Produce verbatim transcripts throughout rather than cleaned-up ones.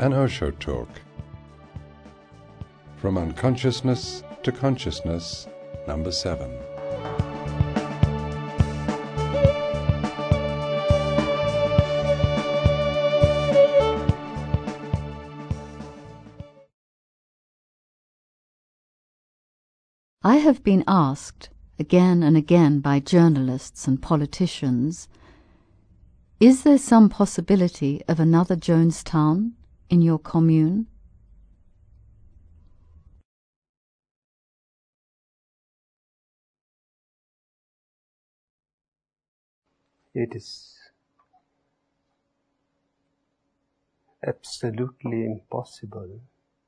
An Osho Talk. From Unconsciousness to Consciousness, number seven. I have been asked again and again by journalists and politicians, is there some possibility of another Jonestown in your commune? It is absolutely impossible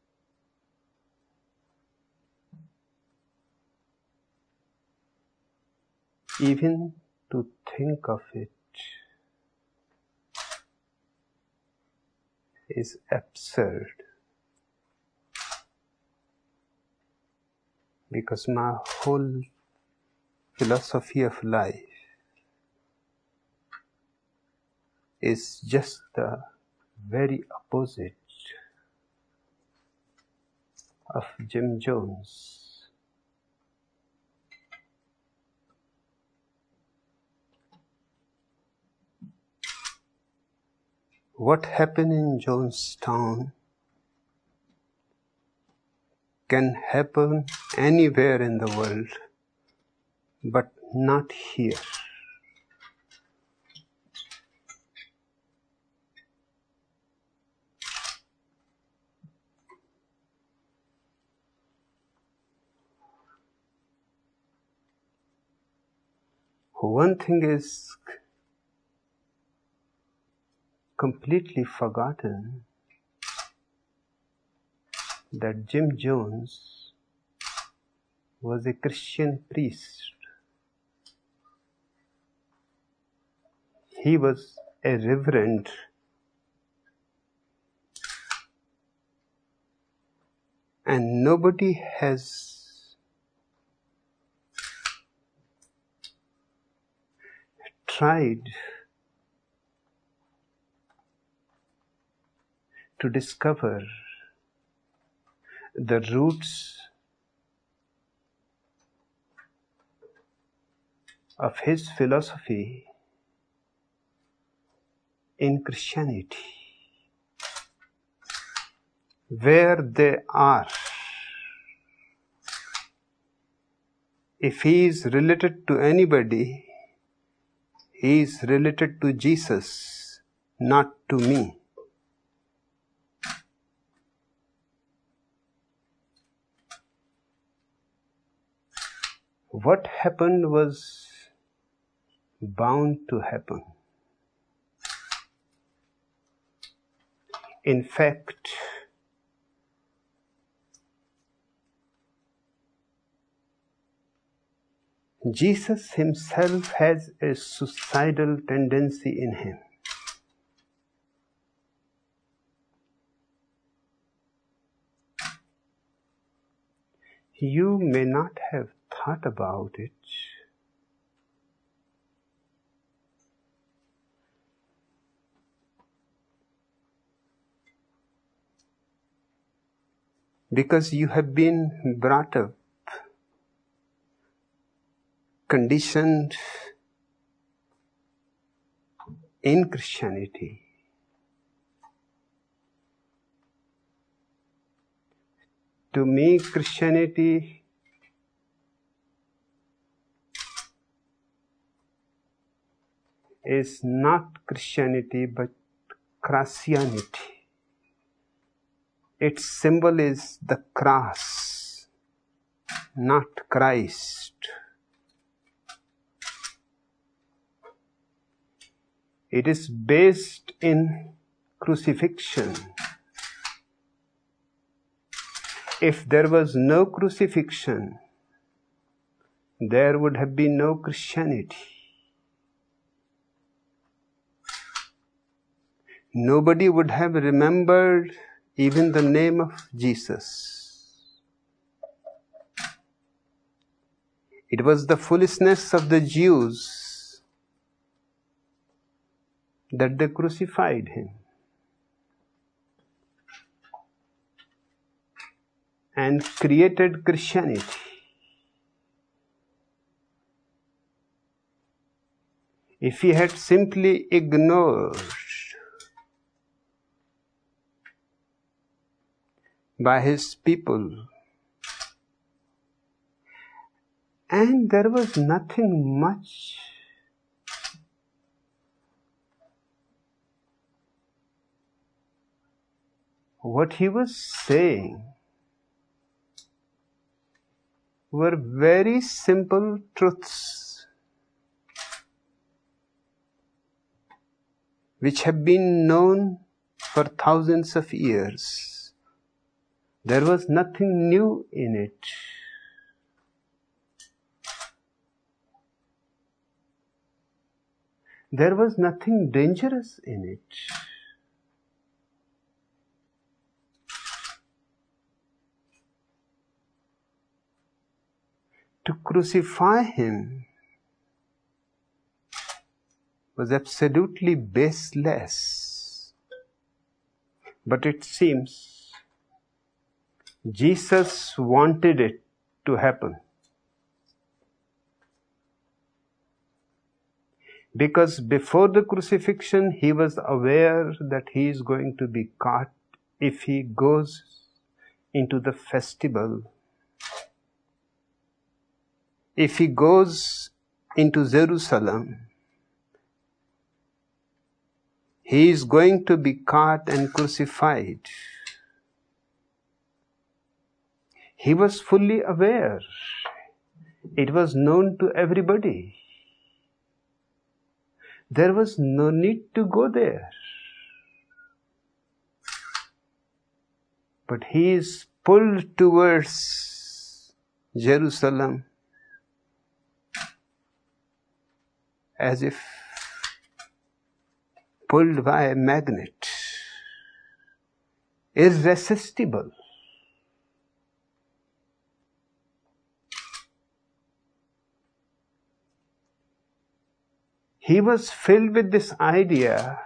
even to think of it is absurd, because my whole philosophy of life is just the very opposite of Jim Jones. What happened in Jonestown can happen anywhere in the world, but not here. One thing is completely forgotten, that Jim Jones was a Christian priest. He was a reverend, and nobody has tried to discover the roots of his philosophy in Christianity, where they are. If he is related to anybody, he is related to Jesus, not to me. What happened was bound to happen. In fact, Jesus himself has a suicidal tendency in him. You may not have thought about it, because you have been brought up, conditioned in Christianity. To me, Christianity is not Christianity but Christianity. Its symbol is the cross, not Christ. It is based in crucifixion. If there was no crucifixion, there would have been no Christianity. Nobody would have remembered even the name of Jesus. It was the foolishness of the Jews that they crucified him. and created Christianity. If he had simply ignored by his people, and there was nothing much what he was saying were very simple truths which have been known for thousands of years. There was nothing new in it. There was nothing dangerous in it. To crucify him was absolutely baseless. But it seems Jesus wanted it to happen. Because before the crucifixion, he was aware that he is going to be caught if he goes into the festival. If he goes into Jerusalem, he is going to be caught and crucified. He was fully aware. It was known to everybody. There was no need to go there. But he is pulled towards Jerusalem as if pulled by a magnet, irresistible. He was filled with this idea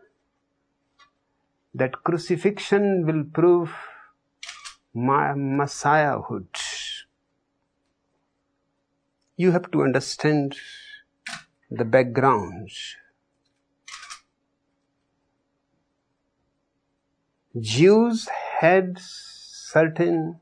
that crucifixion will prove my messiahhood. You have to understand the background. Jews had certain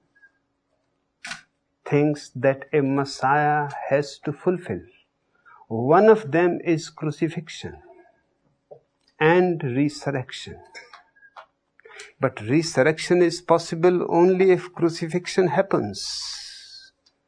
things that a Messiah has to fulfill. One of them is crucifixion and resurrection. But resurrection is possible only if crucifixion happens.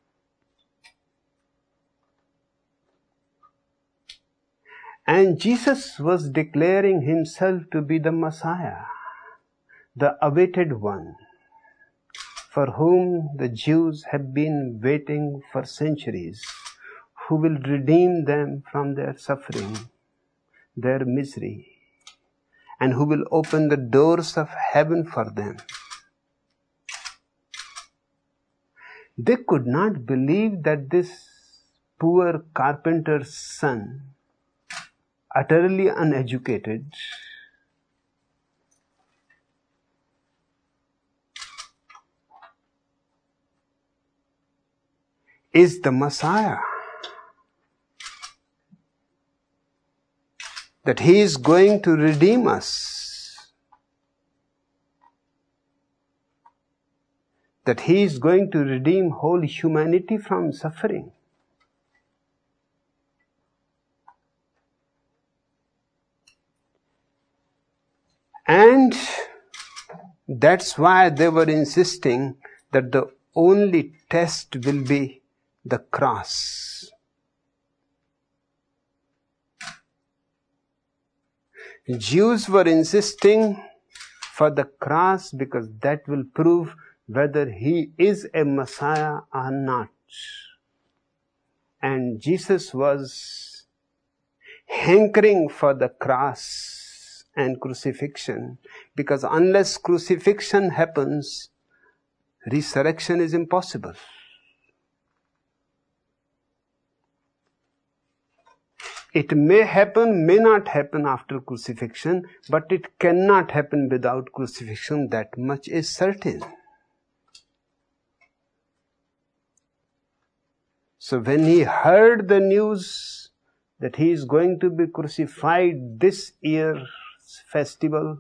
And Jesus was declaring himself to be the Messiah, the awaited one, for whom the Jews have been waiting for centuries, who will redeem them from their suffering, their misery, and who will open the doors of heaven for them. They could not believe that this poor carpenter's son, utterly uneducated, is the Messiah. That he is going to redeem us. That he is going to redeem whole humanity from suffering. And that's why they were insisting that the only test will be the cross. Jews were insisting for the cross because that will prove whether he is a Messiah or not. And Jesus was hankering for the cross and crucifixion, because unless crucifixion happens, resurrection is impossible. It may happen, may not happen after crucifixion, but it cannot happen without crucifixion. That much is certain. So when he heard the news that he is going to be crucified this year's festival,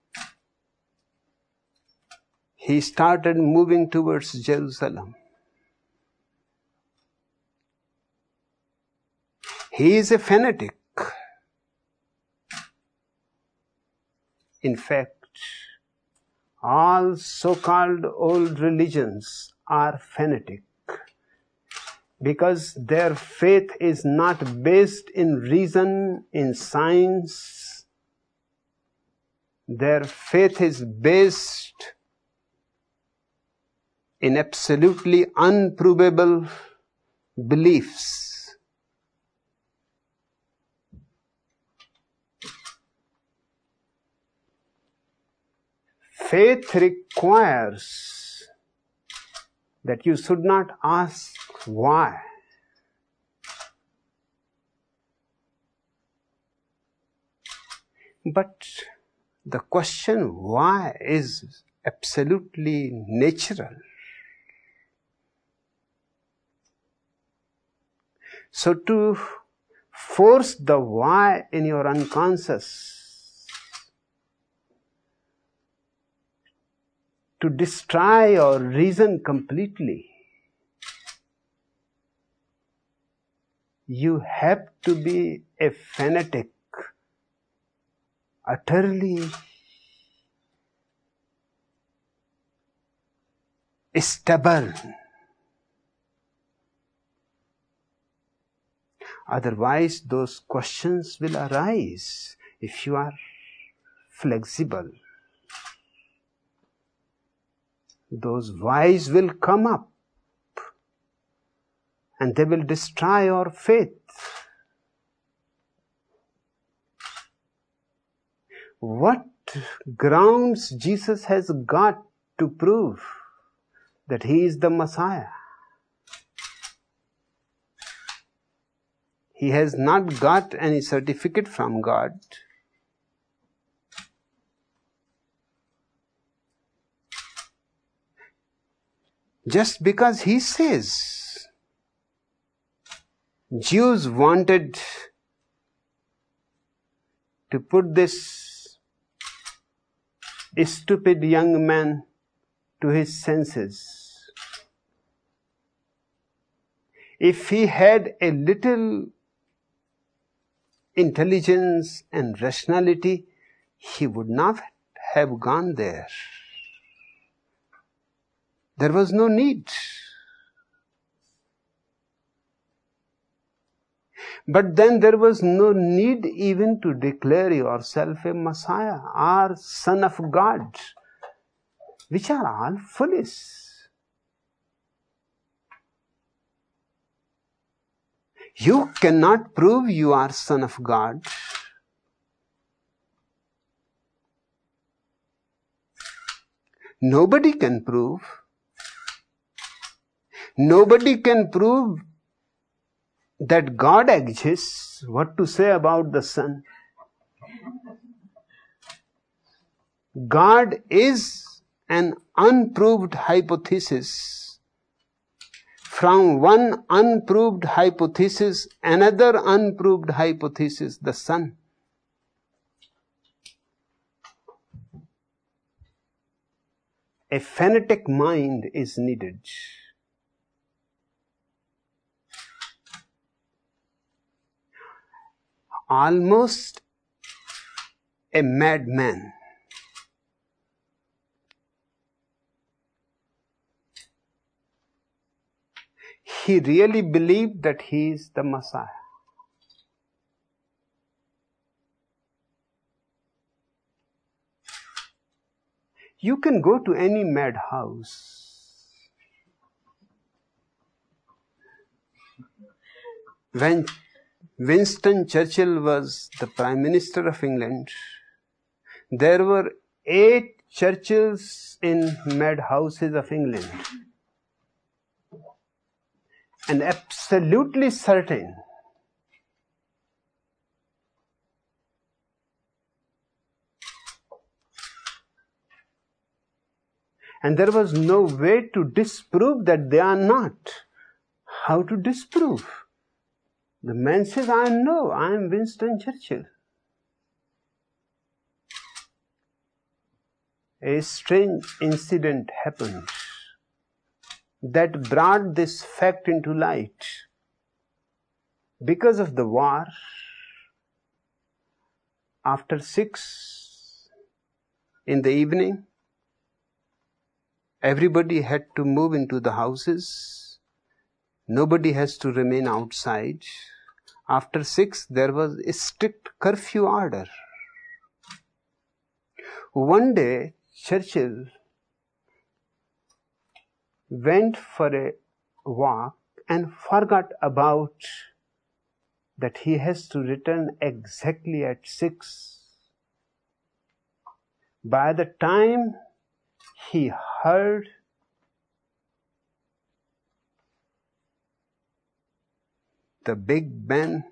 he started moving towards Jerusalem. He is a fanatic. In fact, all so-called old religions are fanatic because their faith is not based in reason, in science. Their faith is based in absolutely unprovable beliefs. Faith requires that you should not ask why. But the question why is absolutely natural. So to force the why in your unconscious, to destroy your reason completely, you have to be a fanatic, utterly stubborn. Otherwise, those questions will arise. If you are flexible, those whys will come up and they will destroy your faith. What grounds Jesus has got to prove that he is the Messiah? He has not got any certificate from God. Just because he says, Jews wanted to put this stupid young man to his senses. If he had a little intelligence and rationality, he would not have gone there. There was no need. But then there was no need even to declare yourself a Messiah or Son of God, which are all foolish. You cannot prove you are Son of God. Nobody can prove. Nobody can prove that God exists. What to say about the Son? God is an unproved hypothesis. From one unproved hypothesis, another unproved hypothesis, the Son. A fanatic mind is needed. Almost a madman. He really believed that he is the Messiah. You can go to any madhouse. When Winston Churchill was the Prime Minister of England, there were eight churches in madhouses of England. And absolutely certain and there was no way to disprove that they are not. how to disprove? The man says, I know, I am Winston Churchill. A strange incident happened that brought this fact into light. Because of the war, after six in the evening, everybody had to move into the houses. Nobody has to remain outside. After six, there was a strict curfew order. One day, Churchill went for a walk and forgot about that he has to return exactly at six. By the time he heard the Big Ben,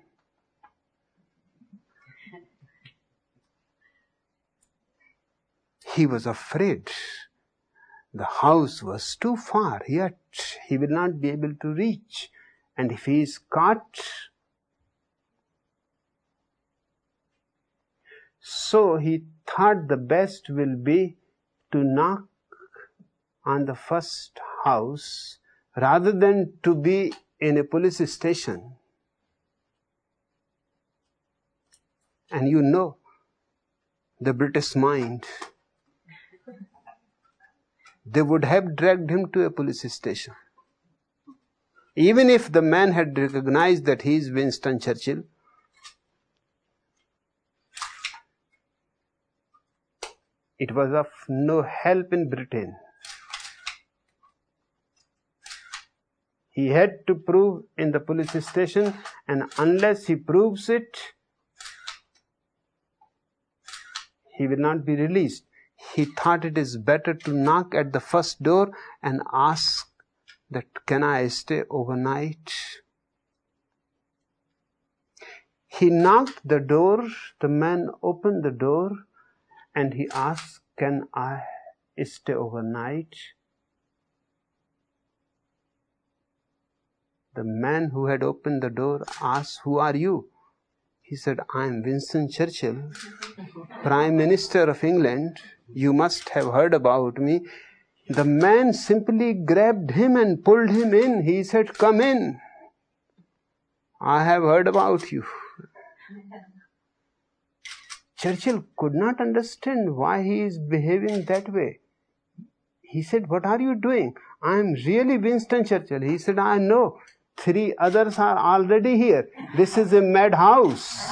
he was afraid. The house was too far, yet he will not be able to reach. And if he is caught, so he thought the best will be to knock on the first house rather than to be in a police station. And you know the British mind. They would have dragged him to a police station. Even if the man had recognized that he is Winston Churchill, it was of no help in Britain. He had to prove in the police station, and unless he proves it, he will not be released. He thought it is better to knock at the first door and ask that, can I stay overnight? He knocked the door, the man opened the door, and he asked, can I stay overnight? The man who had opened the door asked, who are you? He said, I am Winston Churchill, Prime Minister of England. You must have heard about me. The man simply grabbed him and pulled him in. He said, come in. I have heard about you. Churchill could not understand why he is behaving that way. He said, what are you doing? I am really Winston Churchill. He said, I know. Three others are already here. This is a madhouse.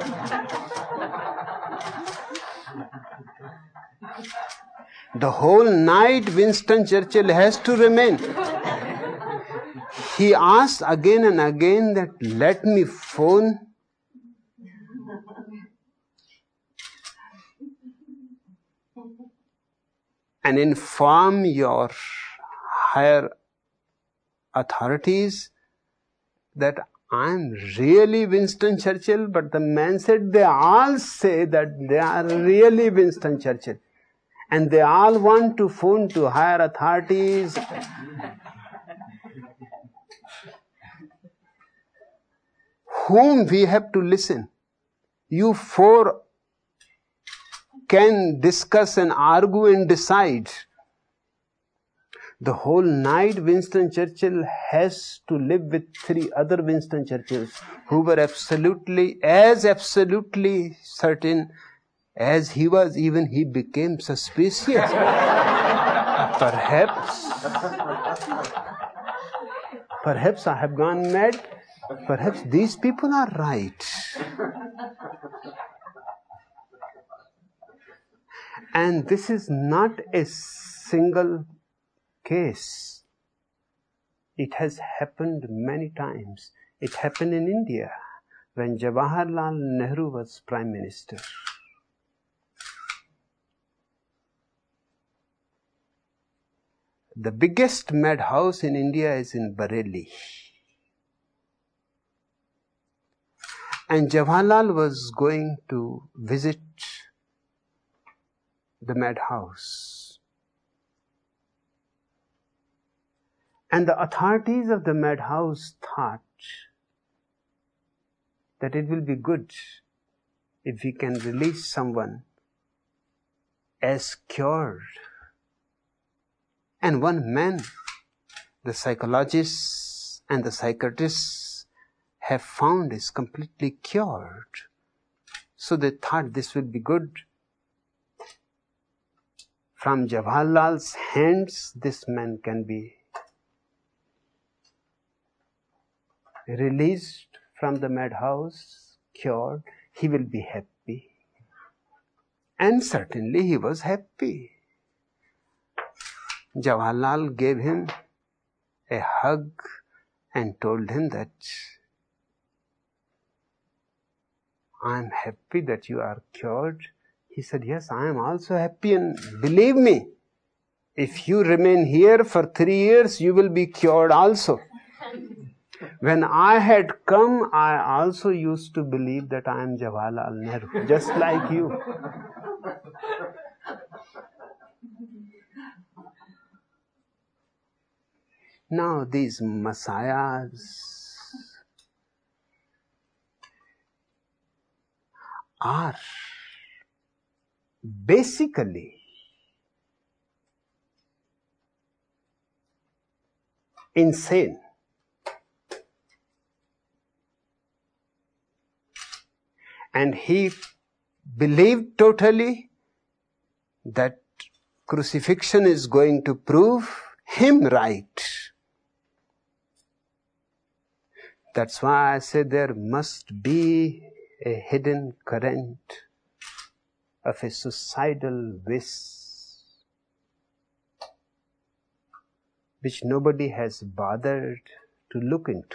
The whole night Winston Churchill has to remain. He asked again and again that, let me phone. And inform your higher authorities that I'm really Winston Churchill. But the man said, they all say that they are really Winston Churchill. And they all want to phone to higher authorities. Whom we have to listen? You four can discuss and argue and decide. The whole night Winston Churchill has to live with three other Winston Churchills who were absolutely, as absolutely certain as he was. Even he became suspicious. Perhaps, perhaps I have gone mad. Perhaps these people are right. And this is not a single case. It has happened many times. It happened in India when Jawaharlal Nehru was Prime Minister. The biggest madhouse in India is in Bareilly. And Jawaharlal was going to visit the madhouse. And the authorities of the madhouse thought that it will be good if we can release someone as cured. And one man, the psychologists and the psychiatrists have found is completely cured. So they thought this will be good. From Jawaharlal's hands, this man can be released from the madhouse, cured. He will be happy. And certainly he was happy. Jawaharlal gave him a hug and told him that I am happy that you are cured. He said, yes, I am also happy, and believe me, if you remain here for three years, you will be cured also. When I had come, I also used to believe that I am Jawaharlal Nehru, just like you. Now these messiahs are basically insane. And he believed totally that crucifixion is going to prove him right. That's why I say there must be a hidden current of a suicidal wish which nobody has bothered to look into.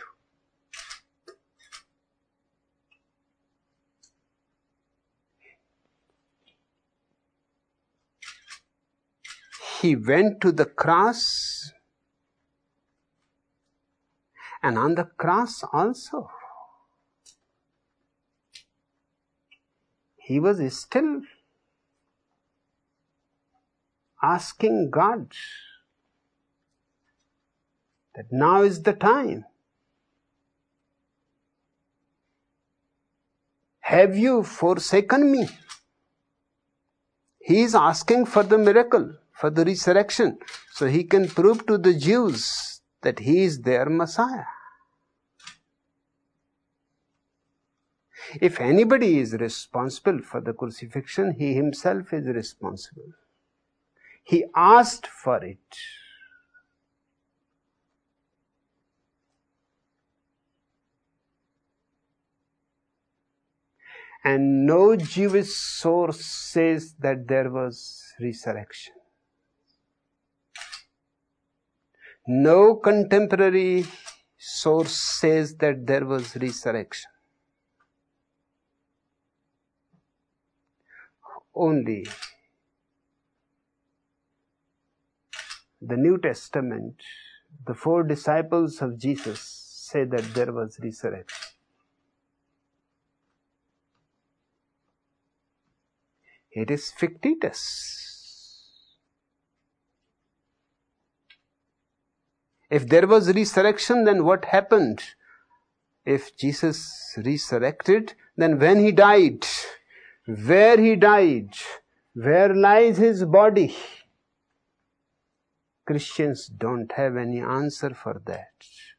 He went to the cross, and on the cross also, he was still asking God that now is the time. Have you forsaken me? He is asking for the miracle, for the resurrection, so he can prove to the Jews that he is their Messiah. If anybody is responsible for the crucifixion, he himself is responsible. He asked for it. And no Jewish source says that there was resurrection. No contemporary source says that there was resurrection. Only the New Testament, the four disciples of Jesus say that there was resurrection. It is fictitious. If there was resurrection, then what happened? If Jesus resurrected, then when he died, where he died, where lies his body? Christians don't have any answer for that.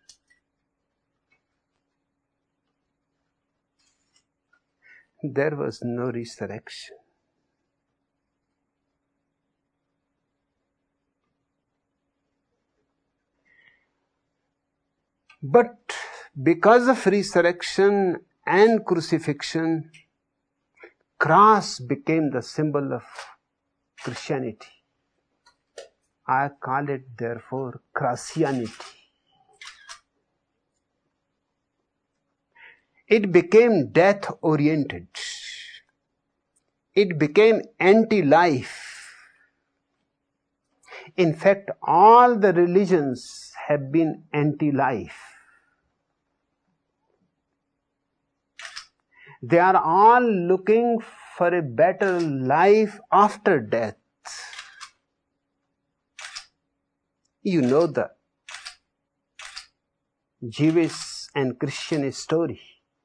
There was no resurrection. But because of resurrection and crucifixion, cross became the symbol of Christianity. I call it therefore Christianity. It became death-oriented. It became anti-life. In fact, all the religions have been anti-life. They are all looking for a better life after death. You know the Jewish and Christian story.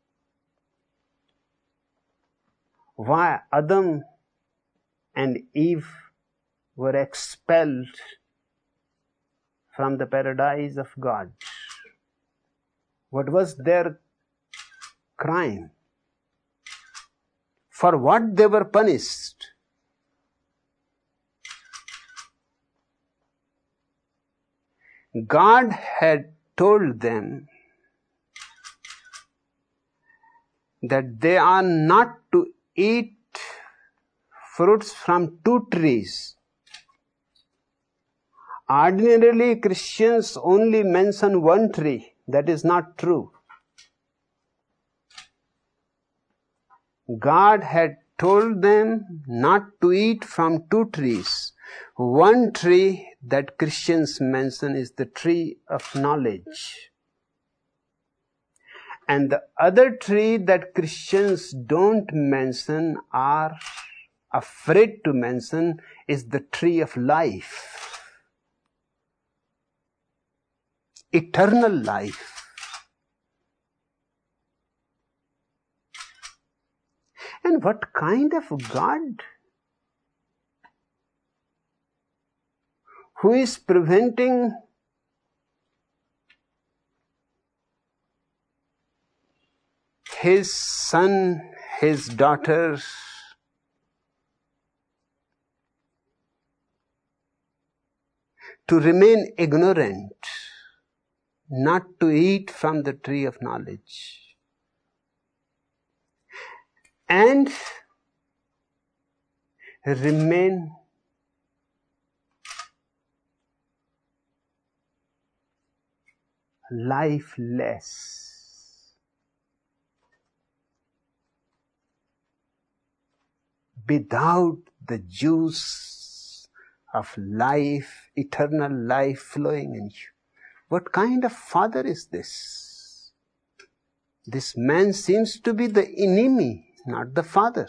Why Adam and Eve were expelled from the paradise of God. What was their crime? For what they were punished? God had told them that they are not to eat fruits from two trees. Ordinarily, Christians only mention one tree. That is not true. God had told them not to eat from two trees. One tree that Christians mention is the tree of knowledge. And the other tree that Christians don't mention, are afraid to mention, is the tree of life. Eternal life. And what kind of God who is preventing his son, his daughter to remain ignorant, not to eat from the tree of knowledge, and remain lifeless, without the juice of life, eternal life flowing in you. What kind of father is this? This man seems to be the enemy, not the father.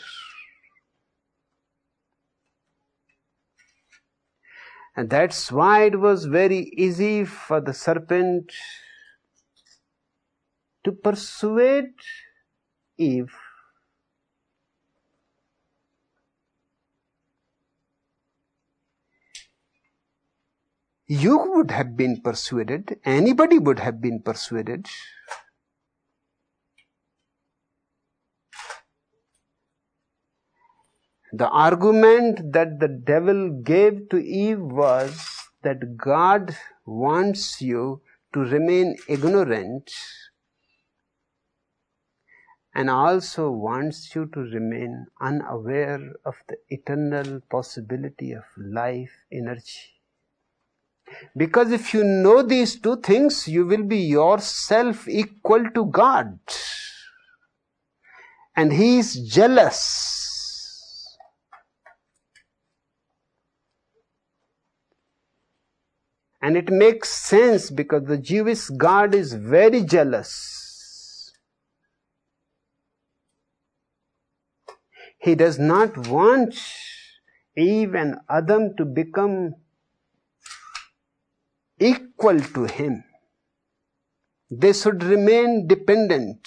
And that's why it was very easy for the serpent to persuade Eve You would have been persuaded, anybody would have been persuaded. The argument that the devil gave to Eve was that God wants you to remain ignorant and also wants you to remain unaware of the eternal possibility of life energy. Because if you know these two things, you will be yourself equal to God. And He is jealous. And it makes sense because the Jewish God is very jealous. He does not want Eve and Adam to become equal to Him. They should remain dependent.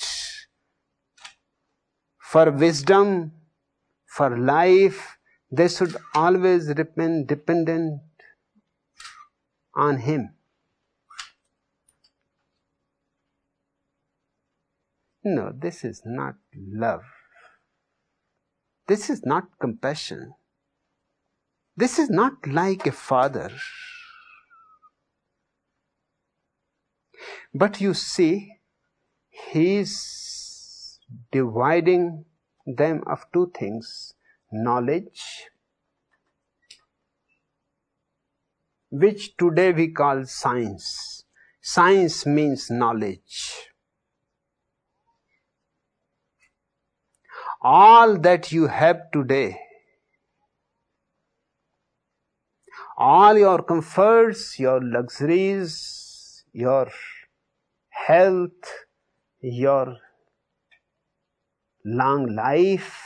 For wisdom, for life, they should always remain dependent on Him. No, this is not love. This is not compassion. This is not like a father. But you see, He is dividing them of two things: knowledge, which today we call science. Science means knowledge. All that you have today, all your comforts, your luxuries, your health, your long life,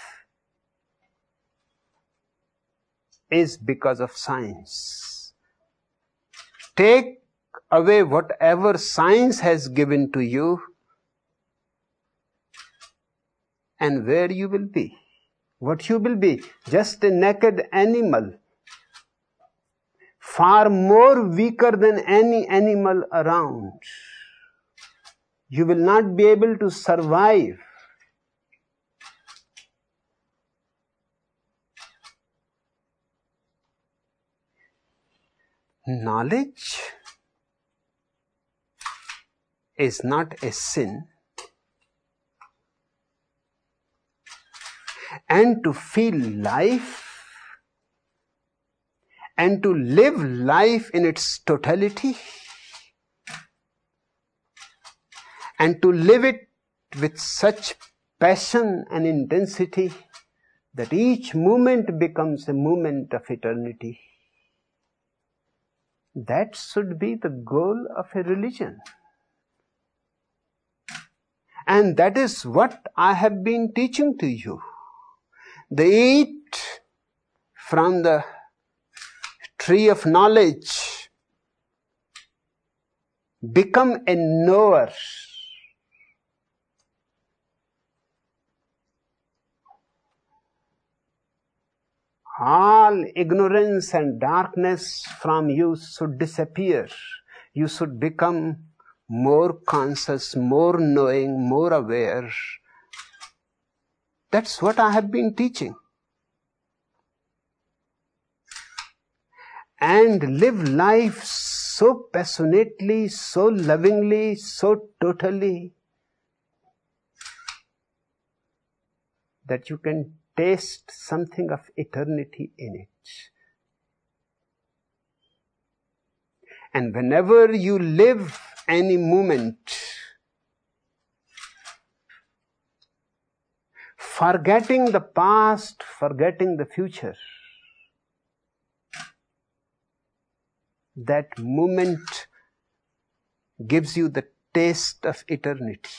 is because of science. Take away whatever science has given to you, and where you will be. What you will be? Just a naked animal, far more weaker than any animal around. You will not be able to survive. Knowledge is not a sin, and to feel life and to live life in its totality and to live it with such passion and intensity that each moment becomes a moment of eternity. That should be the goal of a religion. And that is what I have been teaching to you. The eat from the tree of knowledge, become a knower. All ignorance and darkness from you should disappear. You should become more conscious, more knowing, more aware. That's what I have been teaching. And live life so passionately, so lovingly, so totally, that you can taste something of eternity in it. And whenever you live any moment, forgetting the past, forgetting the future, that moment gives you the taste of eternity.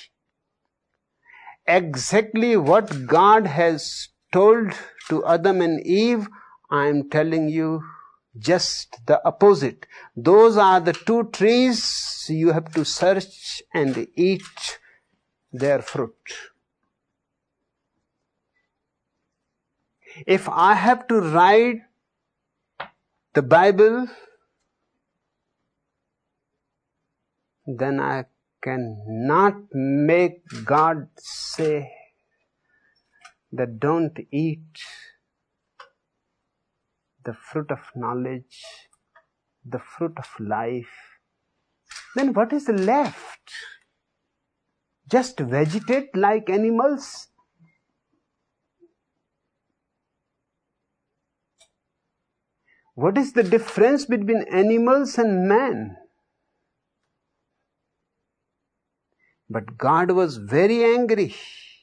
Exactly what God has told to Adam and Eve, I am telling you just the opposite. Those are the two trees you have to search and eat their fruit. If I have to write the Bible, then I cannot make God say that don't eat the fruit of knowledge, the fruit of life. Then what is left? Just vegetate like animals? What is the difference between animals and man? But God was very angry.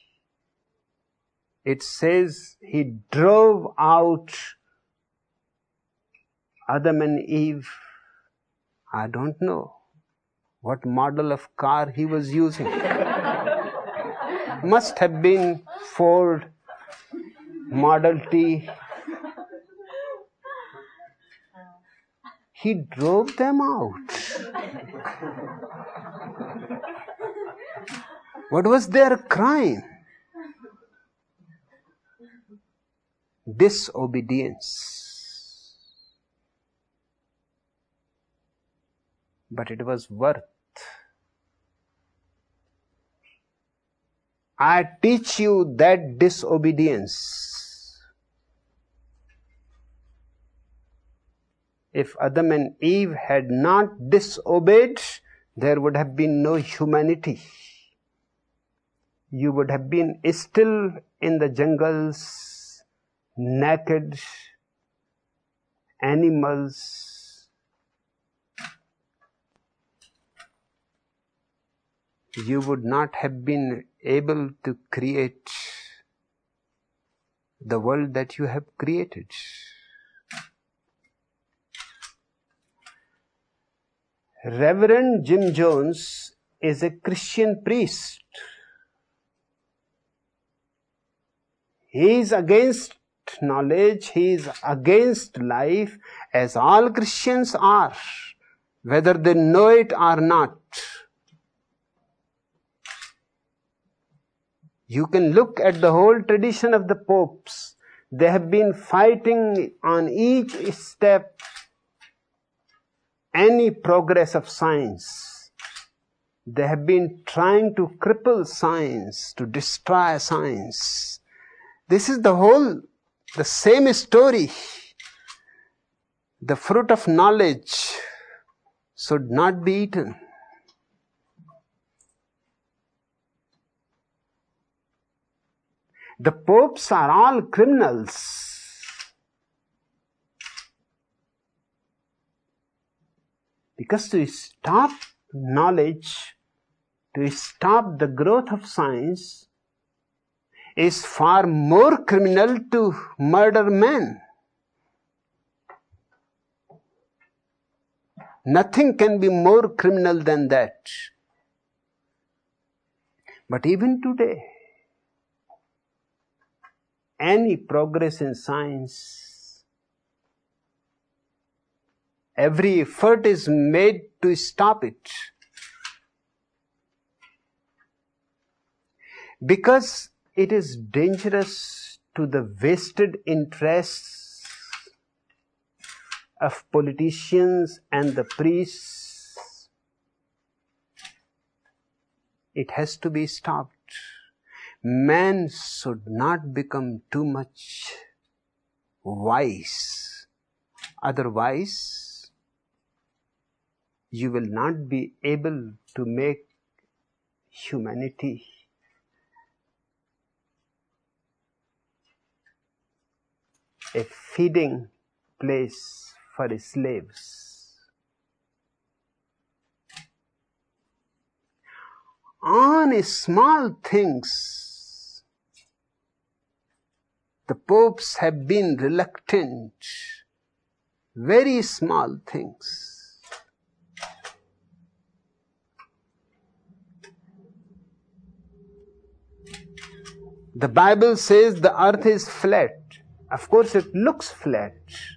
It says He drove out Adam and Eve. I don't know what model of car he was using. Must have been Ford Model T. He drove them out. What was their crime? Disobedience. But it was worth. I teach you that disobedience. If Adam and Eve had not disobeyed, there would have been no humanity. You would have been still in the jungles, naked animals. You would not have been able to create the world that you have created. Reverend Jim Jones is a Christian priest. He is against knowledge, he is against life, as all Christians are. whether they know it or not. You can look at the whole tradition of the popes. They have been fighting on each step any progress of science. They have been trying to cripple science, to destroy science. This is the whole, the same story. The fruit of knowledge should not be eaten. The popes are all criminals. Because to stop knowledge, to stop the growth of science, is far more criminal to murder men. Nothing can be more criminal than that. But even today, any progress in science, every effort is made to stop it. Because it is dangerous to the vested interests of politicians and the priests. It has to be stopped. Man should not become too much wise. Otherwise, you will not be able to make humanity a feeding place for slaves. On small things, the popes have been reluctant. Very small things. The Bible says the earth is flat. Of course, it looks flat.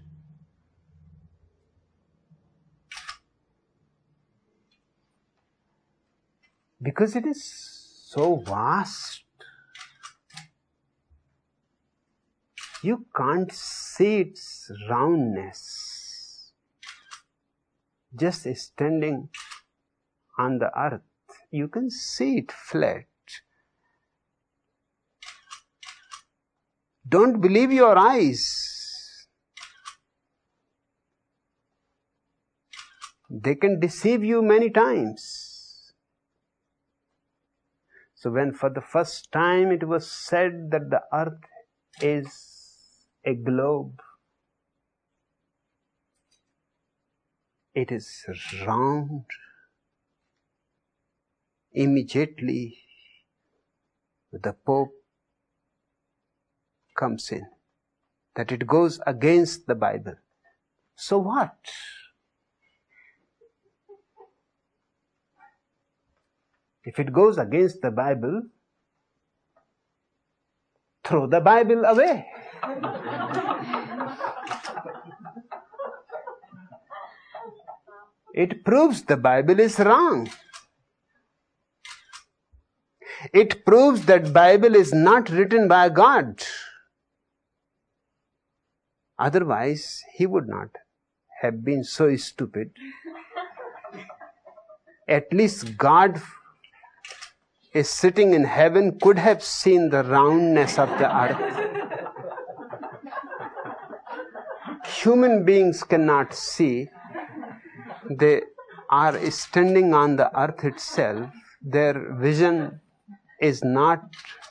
Because it is so vast. You can't see its roundness. Just standing on the earth, you can see it flat. Don't believe your eyes. They can deceive you many times. So when for the first time it was said that the earth is a globe, it is round, immediately the Pope comes in, that it goes against the Bible. So what? If it goes against the Bible, throw the Bible away. It proves the Bible is wrong. It proves that Bible is not written by God. Otherwise, he would not have been so stupid. At least God is sitting in heaven, could have seen the roundness of the earth. Human beings cannot see. They are standing on the earth itself. Their vision is not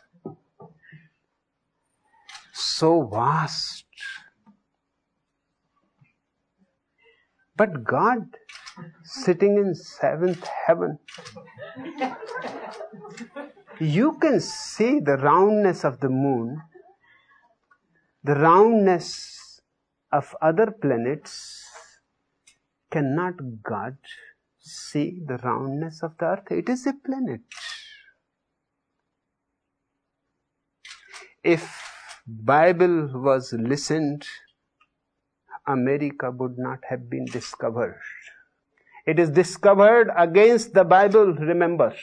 so vast. But God, sitting in seventh heaven, you can see the roundness of the moon, the roundness of other planets. Cannot God see the roundness of the earth? It is a planet. If Bible was listened, America would not have been discovered. It is discovered against the Bible, remember.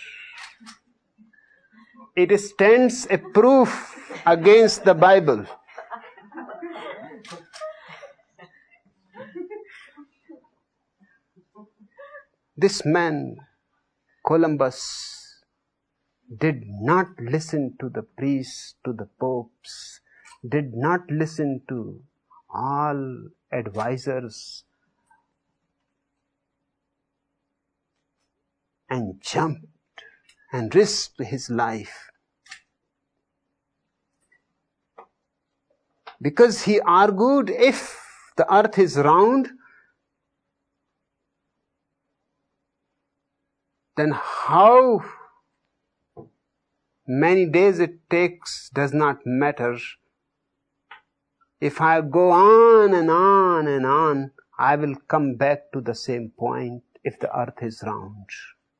It stands a proof against the Bible. This man, Columbus, did not listen to the priests, to the popes, did not listen to all advisors, and jumped and risked his life. Because he argued, if the earth is round, then how many days it takes does not matter. If I go on and on and on, I will come back to the same point if the earth is round.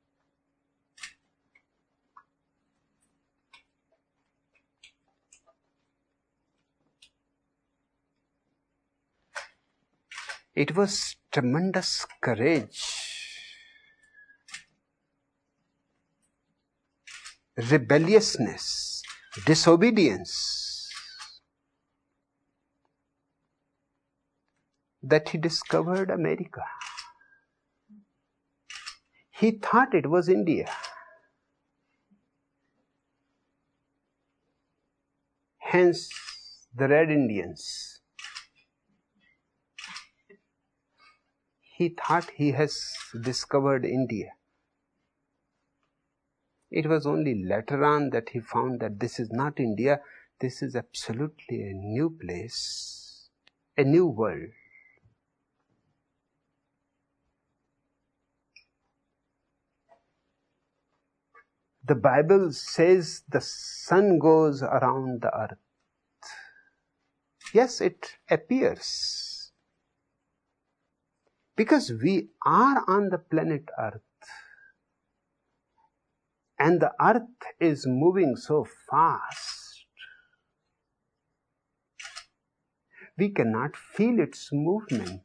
It was tremendous courage, rebelliousness, disobedience that he discovered America. He thought it was India. Hence the Red Indians. He thought he has discovered India. It was only later on that he found that this is not India, this is absolutely a new place, a new world. The Bible says the sun goes around the earth. Yes, it appears. Because we are on the planet Earth. And the earth is moving so fast. We cannot feel its movement.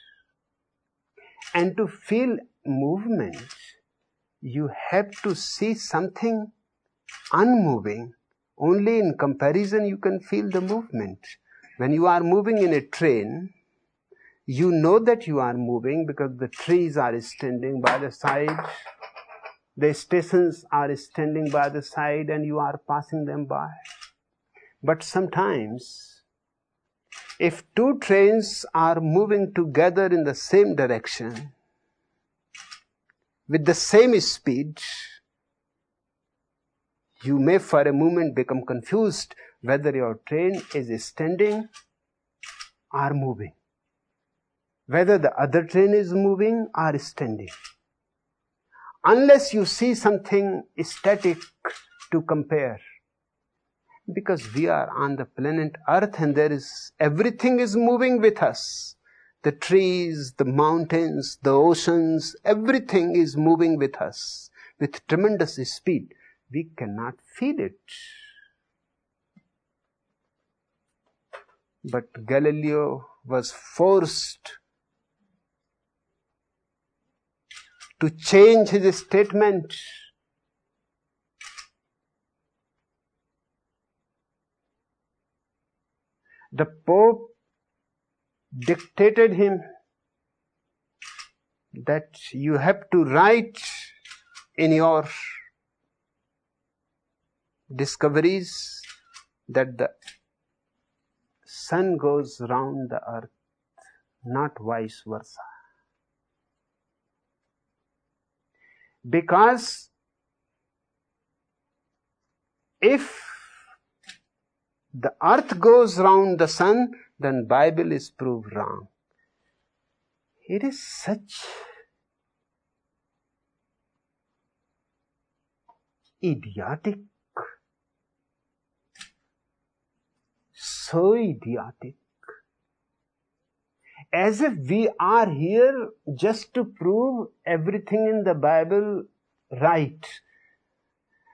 And to feel movement, you have to see something unmoving. Only in comparison you can feel the movement. When you are moving in a train, you know that you are moving because the trees are standing by the side, the stations are standing by the side, and you are passing them by. But sometimes, if two trains are moving together in the same direction, with the same speed, you may for a moment become confused whether your train is standing or moving, whether the other train is moving or standing. Unless you see something static to compare. Because we are on the planet Earth and there is, everything is moving with us. The trees, the mountains, the oceans, everything is moving with us with tremendous speed. We cannot feel it. But Galileo was forced to change his statement. The Pope dictated him that you have to write in your discoveries that the sun goes round the earth, not vice versa. Because if the earth goes round the sun, then Bible is proved wrong. It is such idiotic, so idiotic, as if we are here just to prove everything in the Bible right.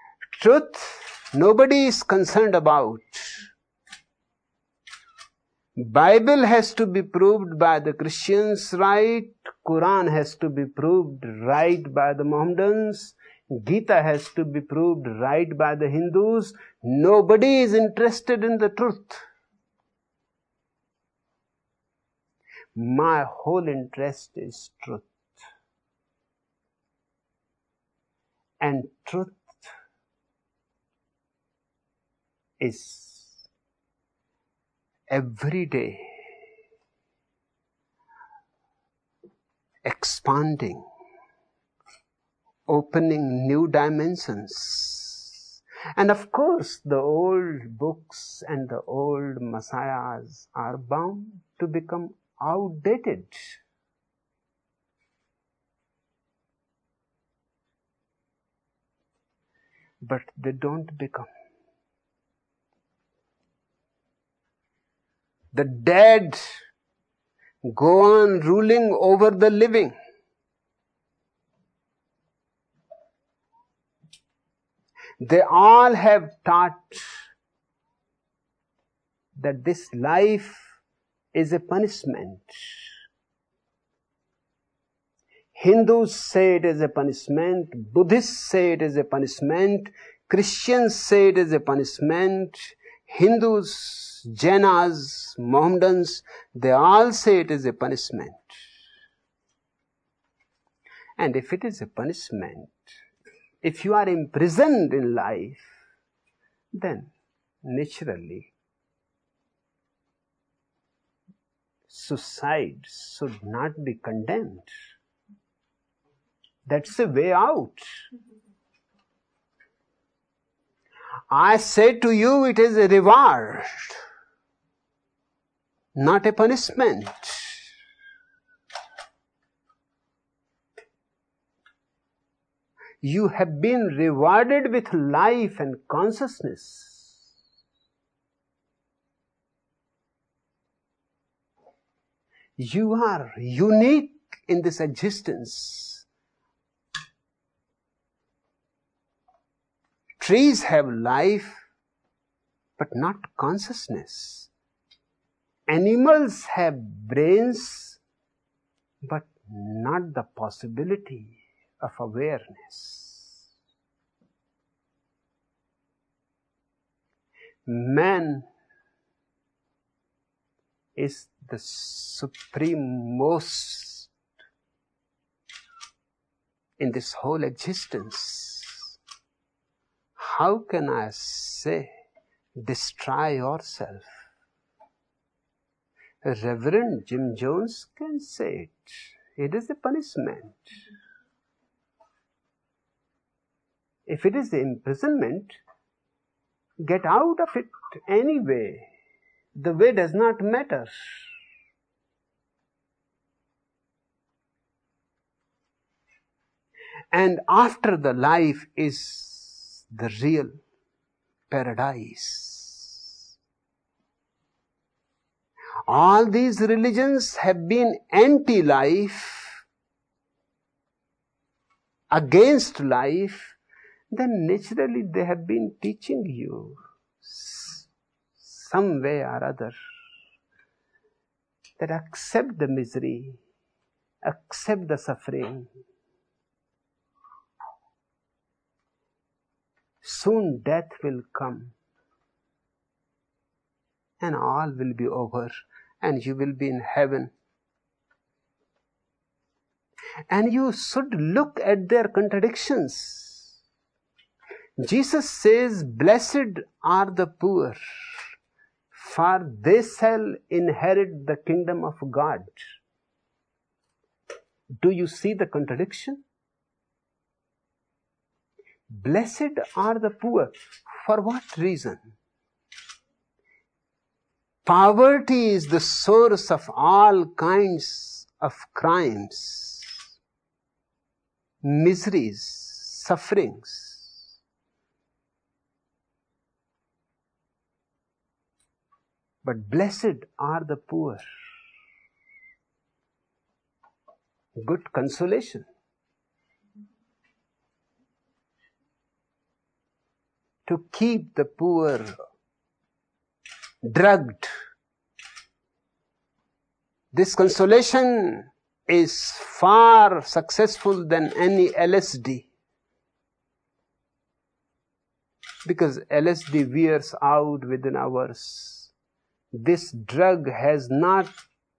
Truth, nobody is concerned about. Bible has to be proved by the Christians right. Quran has to be proved right by the Mohammedans. Gita has to be proved right by the Hindus. Nobody is interested in the truth. My whole interest is truth. And truth is every day expanding, opening new dimensions. And of course, the old books and the old messiahs are bound to become outdated. But they don't become. The dead go on ruling over the living. They all have taught that this life is a punishment. Hindus say it is a punishment, Buddhists say it is a punishment, Christians say it is a punishment, Hindus, Jainas, Mohammedans, they all say it is a punishment. And if it is a punishment, if you are imprisoned in life, then naturally suicide should not be condemned. That's a way out. I say to you, it is a reward, not a punishment. You have been rewarded with life and consciousness. You are unique in this existence. Trees have life, but not consciousness. Animals have brains, but not the possibility of awareness. Man is the supremost in this whole existence. How can I say, destroy yourself? Reverend Jim Jones can say it. It is a punishment. If it is the imprisonment, get out of it anyway. The way does not matter. And after the life is the real paradise. All these religions have been anti-life, against life, then naturally they have been teaching you some way or other that accept the misery, accept the suffering. Soon death will come and all will be over and you will be in heaven. And you should look at their contradictions. Jesus says, "Blessed are the poor, for they shall inherit the kingdom of God." Do you see the contradiction? Blessed are the poor. For what reason? Poverty is the source of all kinds of crimes, miseries, sufferings. But blessed are the poor. Good consolation. To keep the poor drugged This consolation is far successful than any L S D. Because L S D wears out within hours. This drug has not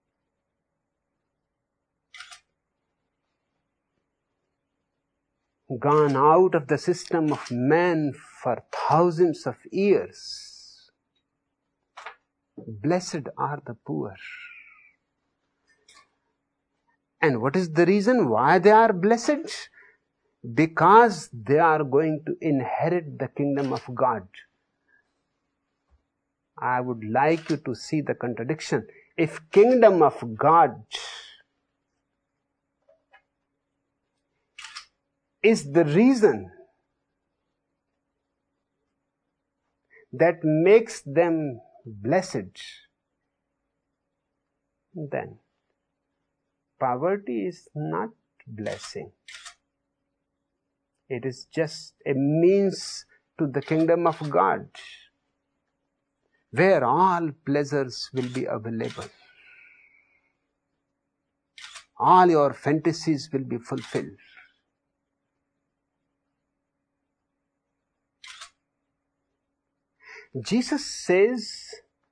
gone out of the system of man for thousands of years. Blessed are the poor. And what is the reason why they are blessed? Because they are going to inherit the kingdom of God. I would like you to see the contradiction. If kingdom of God is the reason that makes them blessed, then poverty is not blessing. It is just a means to the kingdom of God, where all pleasures will be available. All your fantasies will be fulfilled. Jesus says,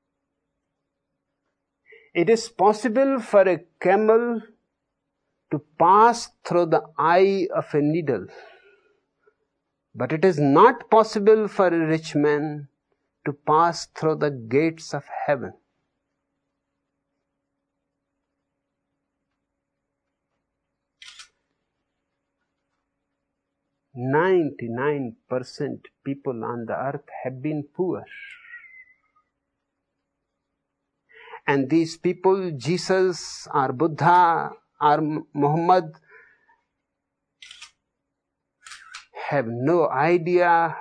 it is possible for a camel to pass through the eye of a needle, but it is not possible for a rich man to pass through the gates of heaven. ninety-nine percent people on the earth have been poor. And these people, Jesus or Buddha or Muhammad, have no idea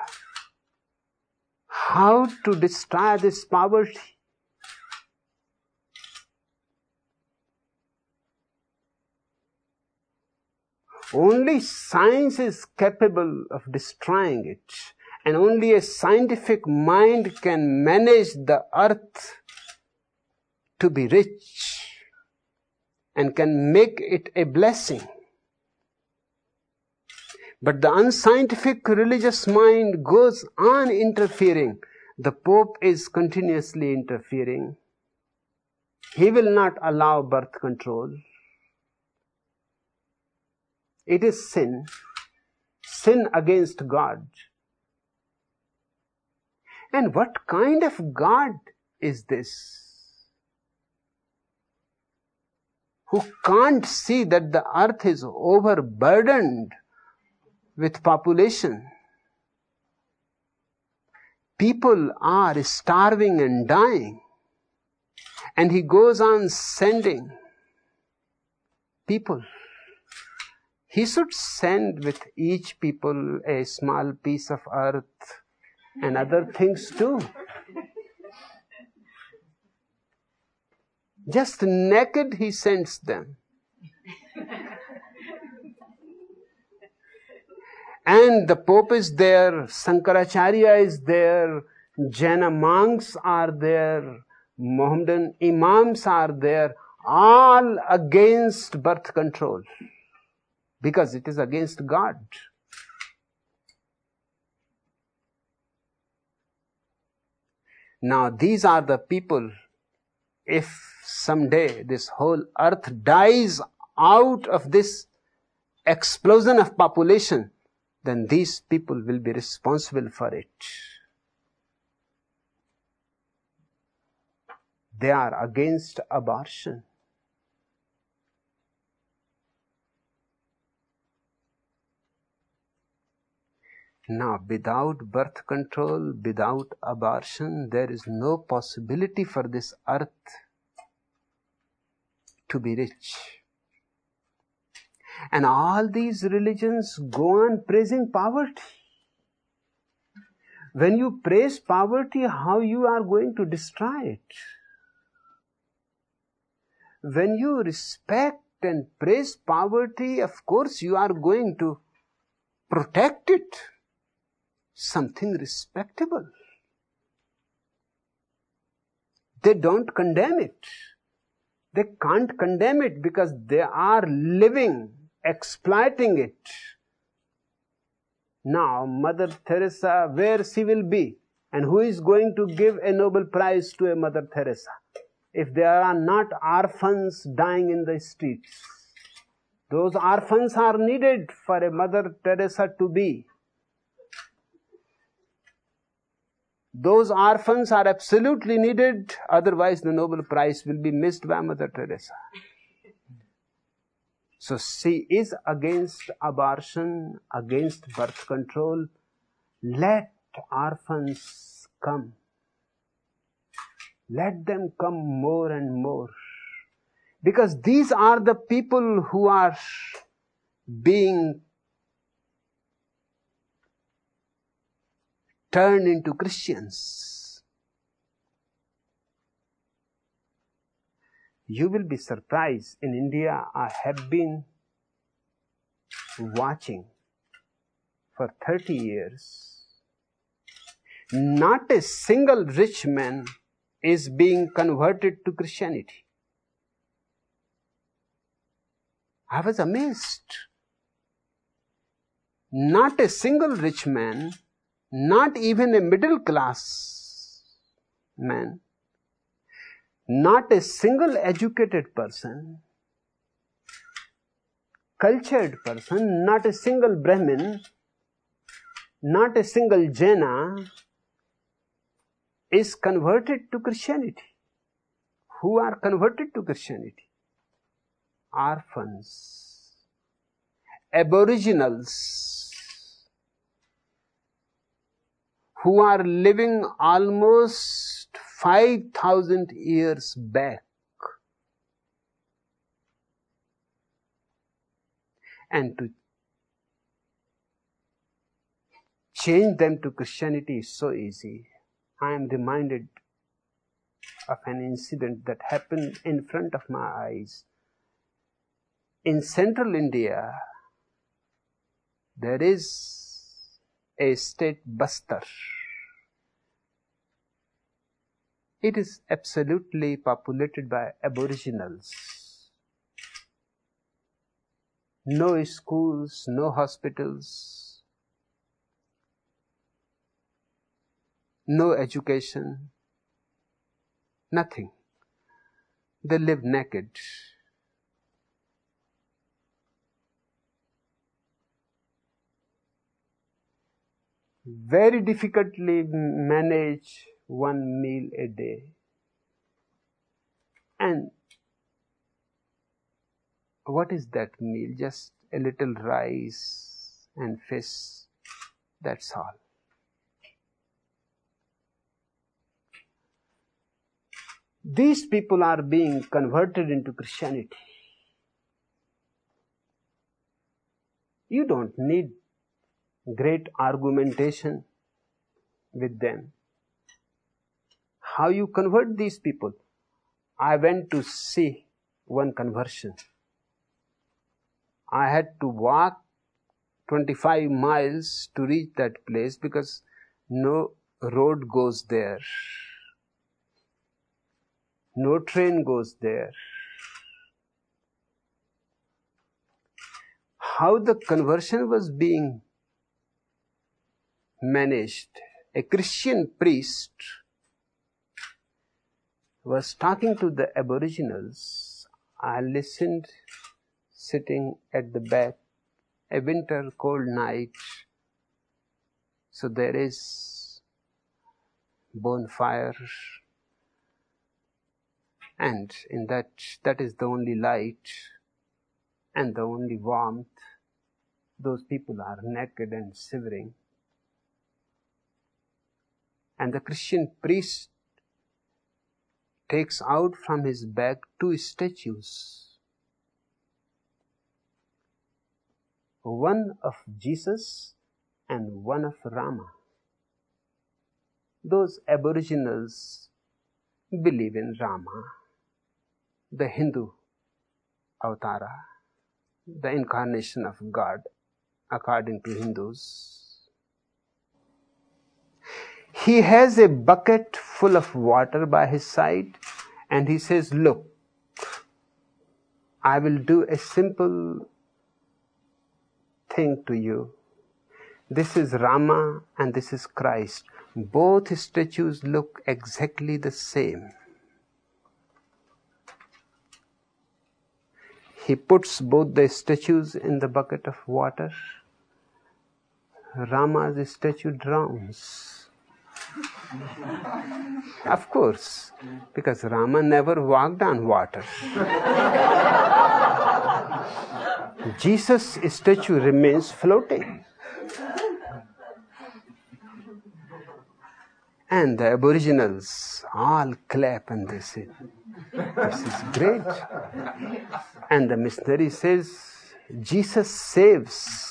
how to destroy this poverty. Only science is capable of destroying it, and only a scientific mind can manage the earth to be rich and can make it a blessing. But the unscientific religious mind goes on interfering. The Pope is continuously interfering. He will not allow birth control. It is sin, sin against God. And what kind of God is this? Who can't see that the earth is overburdened with population. People are starving and dying. And he goes on sending people. He should send with each people a small piece of earth and other things too. Just naked he sends them. And the Pope is there, Sankaracharya is there, Jaina monks are there, Mohammedan imams are there, all against birth control. Because it is against God. Now these are the people, if someday this whole earth dies out of this explosion of population, then these people will be responsible for it. They are against abortion. Now, without birth control, without abortion, there is no possibility for this earth to be rich. And all these religions go on praising poverty. When you praise poverty, how you are going to destroy it? When you respect and praise poverty, of course you are going to protect it. Something respectable. They don't condemn it. They can't condemn it because they are living, exploiting it. Now, Mother Teresa, where she will be, and who is going to give a Nobel Prize to a Mother Teresa if there are not orphans dying in the streets? Those orphans are needed for a Mother Teresa to be. Those orphans are absolutely needed, otherwise the Nobel Prize will be missed by Mother Teresa. So she is against abortion, against birth control. Let orphans come. Let them come more and more. Because these are the people who are being turned into Christians. You will be surprised. In India, I have been watching for thirty years. Not a single rich man is being converted to Christianity. I was amazed. Not a single rich man, not even a middle class man, not a single educated person, cultured person, not a single Brahmin, not a single Jaina is converted to Christianity. Who are converted to Christianity? Orphans, aboriginals, who are living almost five thousand years back. And to change them to Christianity is so easy. I am reminded of an incident that happened in front of my eyes. In central India, there is a state, Bastar. It is absolutely populated by aboriginals. No schools, no hospitals, no education, nothing. They live naked. Very difficultly manage one meal a day. And what is that meal? Just a little rice and fish. That's all. These people are being converted into Christianity. You don't need great argumentation with them. How you convert these people? I went to see one conversion. I had to walk twenty-five miles to reach that place because no road goes there. No train goes there. How the conversion was being managed? A Christian priest was talking to the aboriginals. I listened, sitting at the back, a winter cold night. So there is bonfire, and in that, that is the only light and the only warmth. Those people are naked and shivering. And the Christian priest takes out from his bag two statues. One of Jesus and one of Rama. Those aboriginals believe in Rama, the Hindu avatara, the incarnation of God, according to Hindus. He has a bucket full of water by his side and he says, look, I will do a simple thing to you. This is Rama and this is Christ. Both statues look exactly the same. He puts both the statues in the bucket of water. Rama's statue drowns. Of course, because Rama never walked on water. Jesus' statue remains floating. And the aboriginals all clap and they say, this is great. And the missionary says, Jesus saves.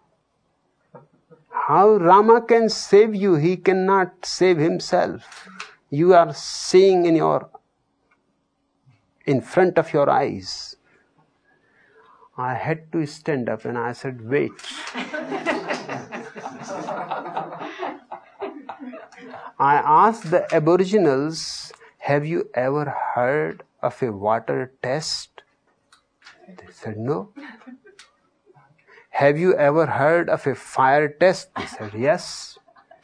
How Rama can save you? He cannot save himself. You are seeing in your, in front of your eyes. I had to stand up and I said, wait. I asked the aboriginals, have you ever heard of a water test? They said, no. Have you ever heard of a fire test? They said, yes.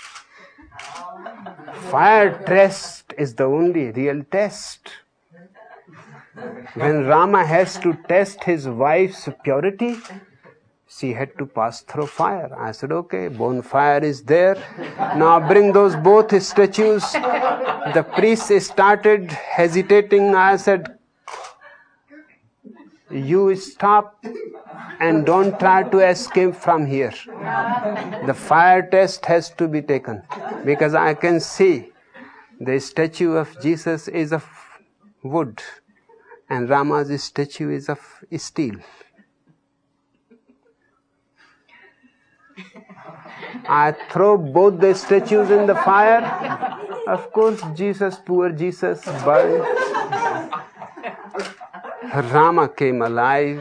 Fire test is the only real test. When Rama has to test his wife's purity, she had to pass through fire. I said, okay, bonfire is there. Now bring those both statues. The priest started hesitating. I said, you stop and don't try to escape from here. The fire test has to be taken. Because I can see the statue of Jesus is of wood and Rama's statue is of steel. I throw both the statues in the fire. Of course, Jesus, poor Jesus, burned. Rama came alive.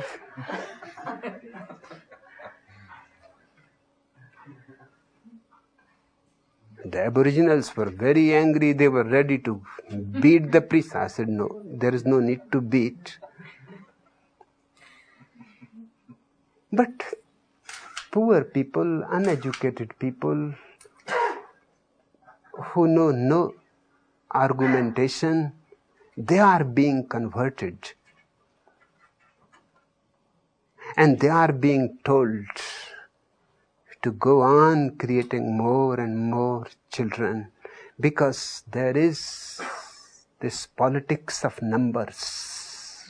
The aboriginals were very angry. They were ready to beat the priest. I said, no, there is no need to beat. But poor people, uneducated people, who know no argumentation, they are being converted. And they are being told to go on creating more and more children because there is this politics of numbers.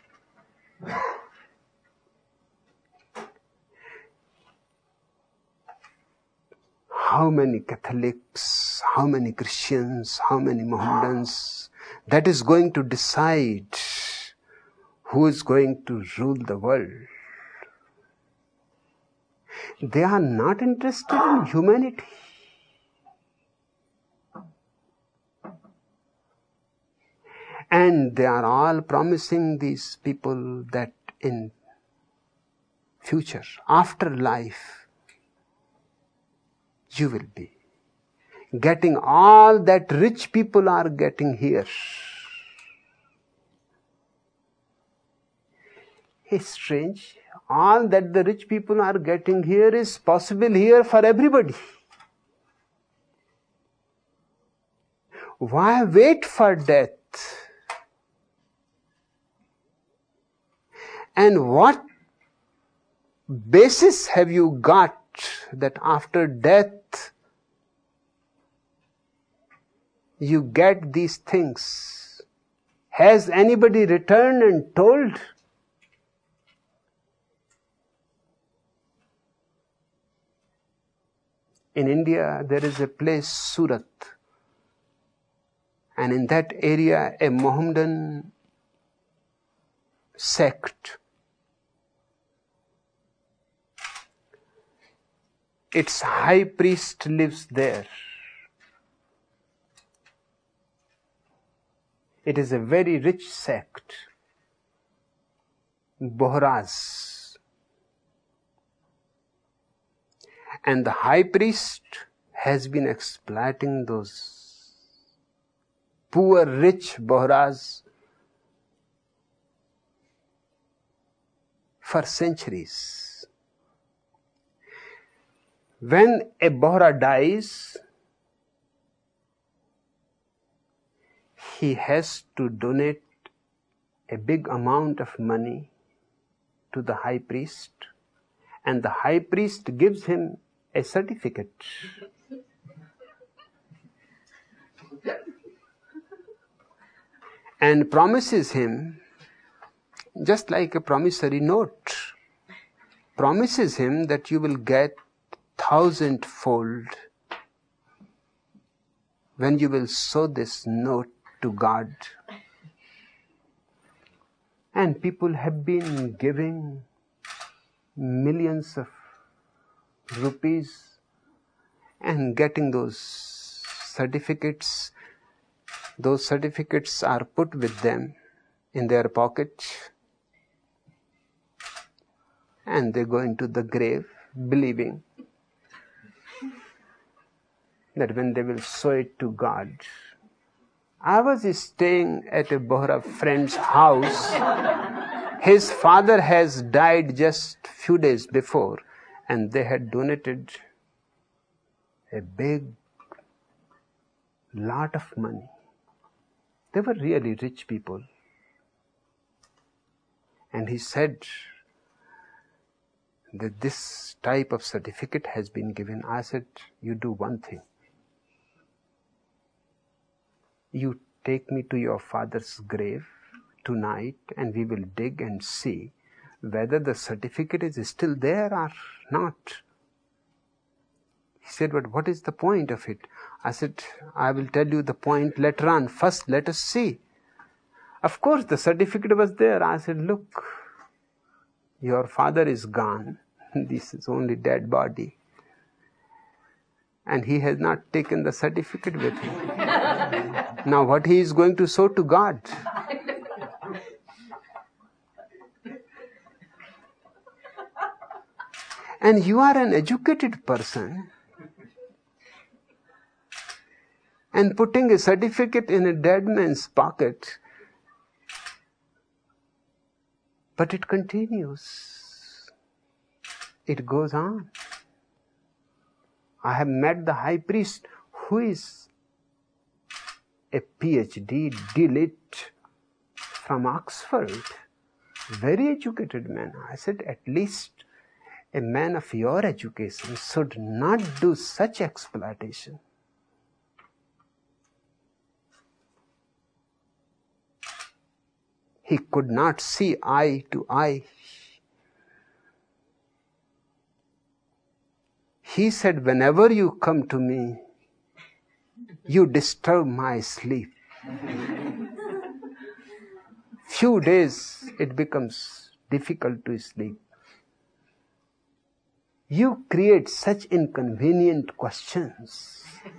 How many Catholics, how many Christians, how many Mohammedans, that is going to decide who is going to rule the world. They are not interested in humanity. And they are all promising these people that in future, after life, you will be getting all that rich people are getting here. It's strange. All that the rich people are getting here is possible here for everybody. Why wait for death? And what basis have you got that after death you get these things? Has anybody returned and told? In India, there is a place, Surat. And in that area, a Mohammedan sect. Its high priest lives there. It is a very rich sect. Bohras. And the high priest has been exploiting those poor, rich Bohras for centuries. When a Bohra dies, he has to donate a big amount of money to the high priest, and the high priest gives him a certificate. And promises him, just like a promissory note, promises him that you will get thousandfold when you will sow this note to God. And people have been giving millions of rupees and getting those certificates. Those certificates are put with them in their pocket, and they go into the grave believing that when they will sow it to God. I was staying at a Bohra friend's house. His father has died just few days before, and they had donated a big lot of money. They were really rich people. And he said that this type of certificate has been given. I said, you do one thing. You take me to your father's grave tonight, and we will dig and see whether the certificate is still there or not. He said, but what is the point of it? I said, I will tell you the point later on. First, let us see. Of course, the certificate was there. I said, look, your father is gone. This is only dead body. And he has not taken the certificate with him. Now what he is going to sow to God? And you are an educated person, and putting a certificate in a dead man's pocket, but it continues. It goes on. I have met the high priest who is a PhD D.Litt from Oxford, very educated man. I said, at least a man of your education should not do such exploitation. He could not see eye to eye. He said, whenever you come to me, you disturb my sleep. Few days it becomes difficult to sleep. You create such inconvenient questions.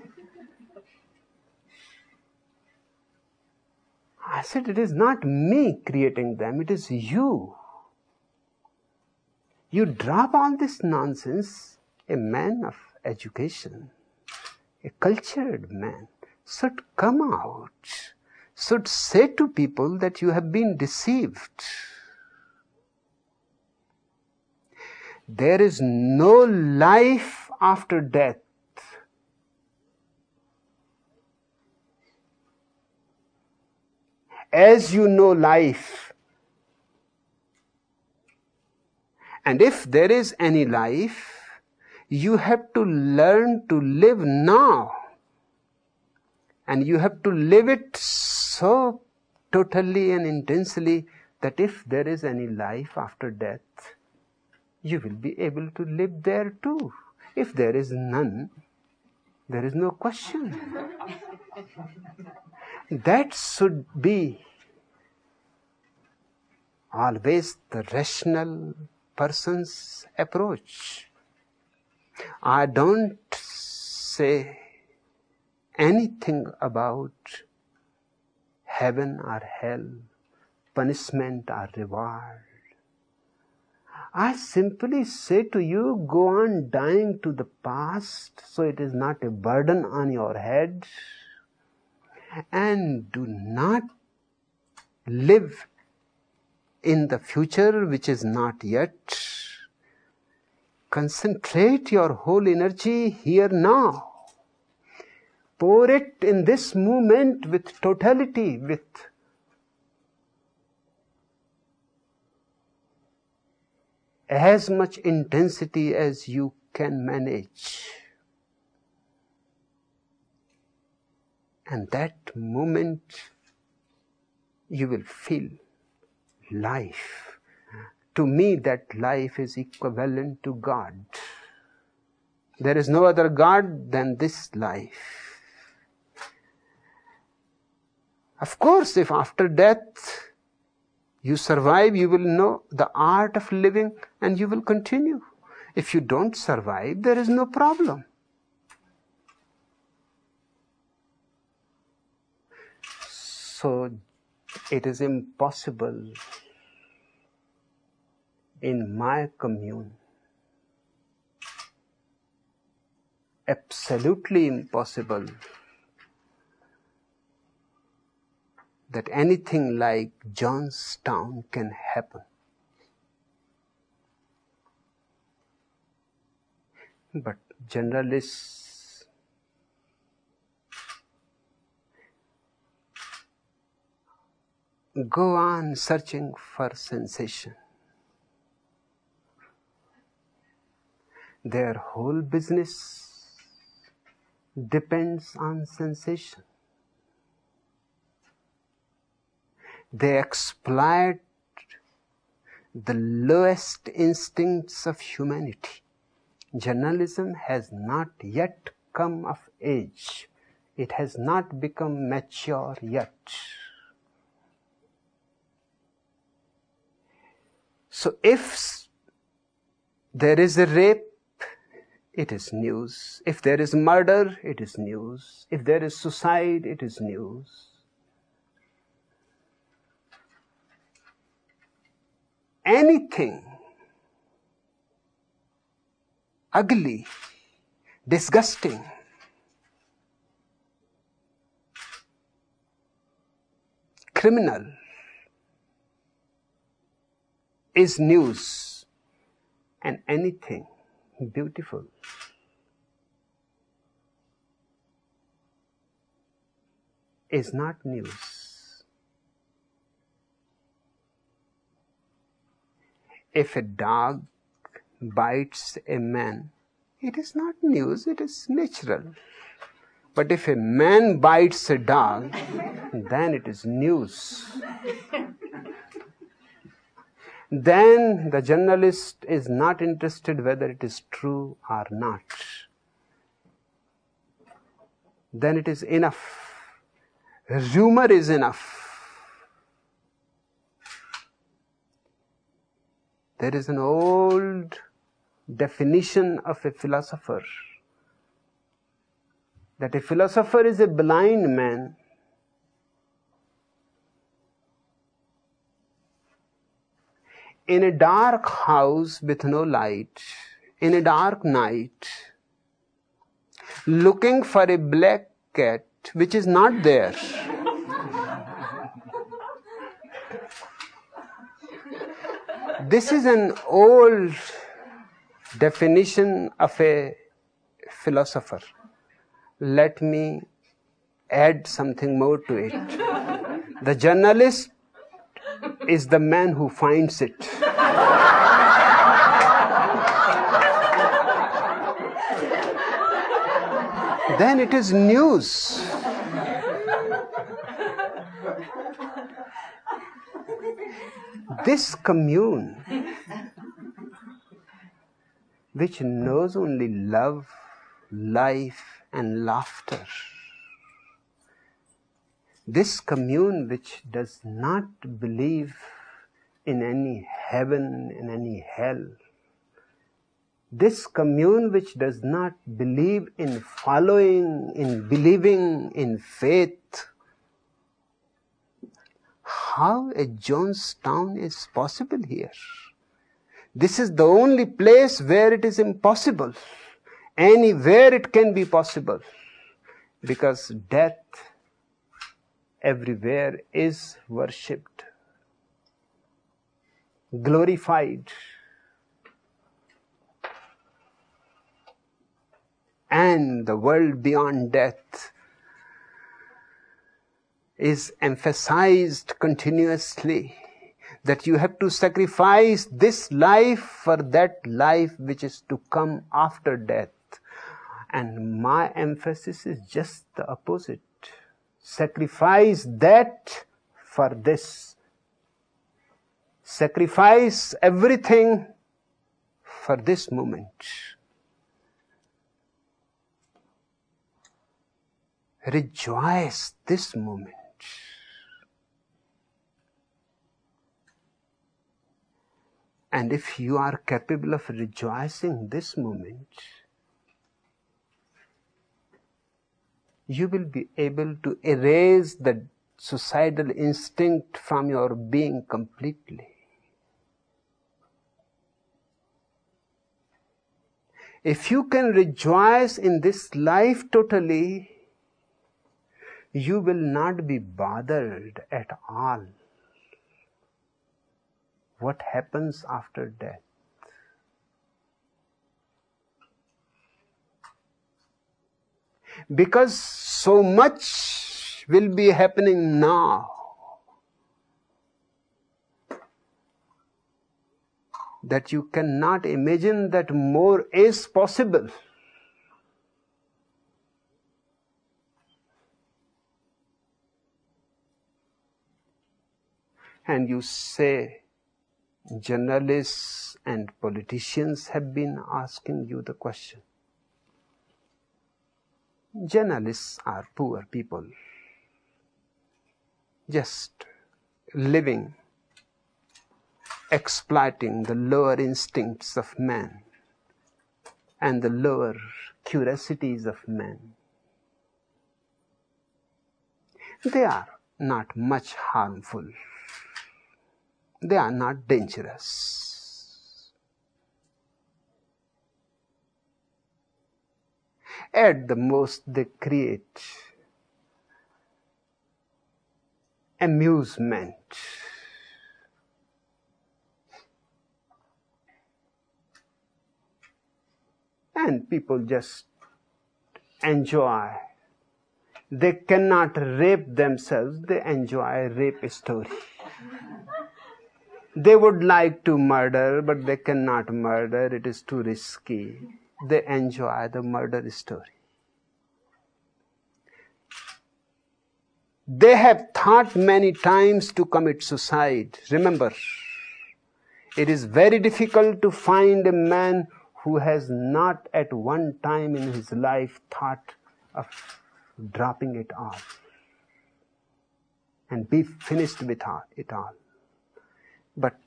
I said, it is not me creating them, it is you. You drop all this nonsense. A man of education, a cultured man, should come out, should say to people that you have been deceived. There is no life after death. As you know life, and if there is any life, you have to learn to live now. And you have to live it so totally and intensely that if there is any life after death, you will be able to live there too. If there is none, there is no question. That should be always the rational person's approach. I don't say anything about heaven or hell, punishment or reward. I simply say to you, go on dying to the past so it is not a burden on your head, and do not live in the future which is not yet. Concentrate your whole energy here now. Pour it in this moment with totality, with as much intensity as you can manage. And that moment you will feel life. To me, that life is equivalent to God. There is no other God than this life. Of course, if after death you survive, you will know the art of living and you will continue. If you don't survive, there is no problem. So, it is impossible in my commune, absolutely impossible, that anything like Johnstown can happen. But generalists go on searching for sensation. Their whole business depends on sensation. They exploit the lowest instincts of humanity. Journalism has not yet come of age. It has not become mature yet. So if there is a rape, it is news. If there is murder, it is news. If there is suicide, it is news. Anything ugly, disgusting, criminal is news, and anything beautiful is not news. If a dog bites a man, it is not news, it is natural. But if a man bites a dog, then it is news. Then the journalist is not interested whether it is true or not. Then it is enough. Rumor is enough. There is an old definition of a philosopher, that a philosopher is a blind man in a dark house with no light, in a dark night, looking for a black cat which is not there. This is an old definition of a philosopher. Let me add something more to it. The journalist is the man who finds it. Then it is news. This commune, which knows only love, life, and laughter, this commune which does not believe in any heaven, in any hell, this commune which does not believe in following, in believing, in faith, how a Johnstown is possible here? This is the only place where it is impossible. Anywhere it can be possible, because death everywhere is worshipped. glorified, and the world beyond death is emphasized continuously, that you have to sacrifice this life for that life which is to come after death. And my emphasis is just the opposite. Sacrifice that for this. Sacrifice everything for this moment. Rejoice this moment. And if you are capable of rejoicing this moment, you will be able to erase the suicidal instinct from your being completely. If you can rejoice in this life totally, you will not be bothered at all what happens after death. Because so much will be happening now that you cannot imagine that more is possible. And you say, journalists and politicians have been asking you the question. Journalists are poor people, just living, exploiting the lower instincts of man and the lower curiosities of man. They are not much harmful. They are not dangerous. At the most, they create amusement. And people just enjoy. They cannot rape themselves, they enjoy a rape story. They would like to murder, but they cannot murder, it is too risky. They enjoy the murder story. They have thought many times to commit suicide. Remember, it is very difficult to find a man who has not at one time in his life thought of dropping it off and be finished with it all. But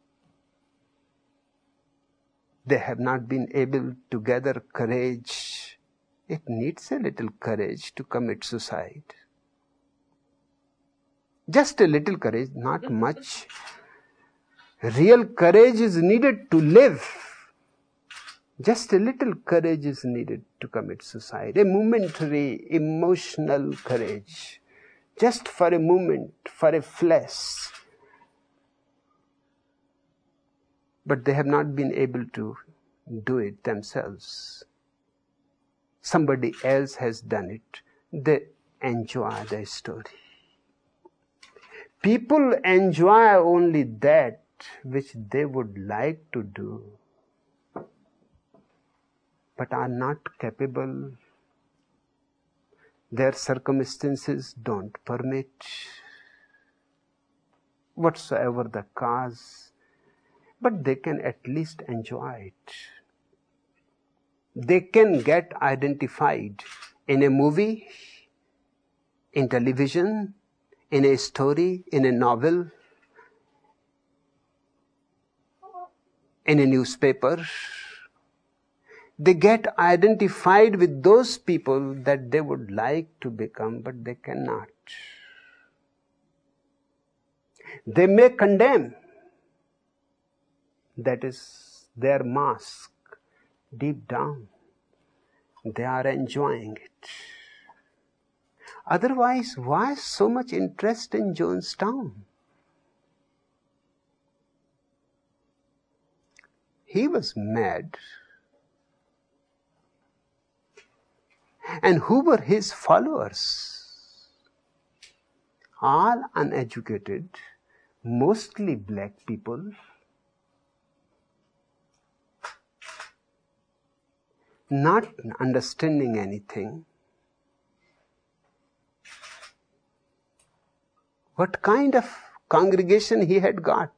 they have not been able to gather courage. It needs a little courage to commit suicide. Just a little courage, not much. Real courage is needed to live. Just a little courage is needed to commit suicide. A momentary emotional courage. Just for a moment, for a flash. But they have not been able to do it themselves. Somebody else has done it. They enjoy the story. People enjoy only that which they would like to do, but are not capable. Their circumstances don't permit. Whatsoever the cause, but they can at least enjoy it. They can get identified in a movie, in television, in a story, in a novel, in a newspaper. They get identified with those people that they would like to become, but they cannot. They may condemn. That is their mask. Deep down, they are enjoying it. Otherwise, why so much interest in Jonestown? he was mad. And who were his followers? All uneducated, mostly black people, not understanding anything. What kind of congregation he had got?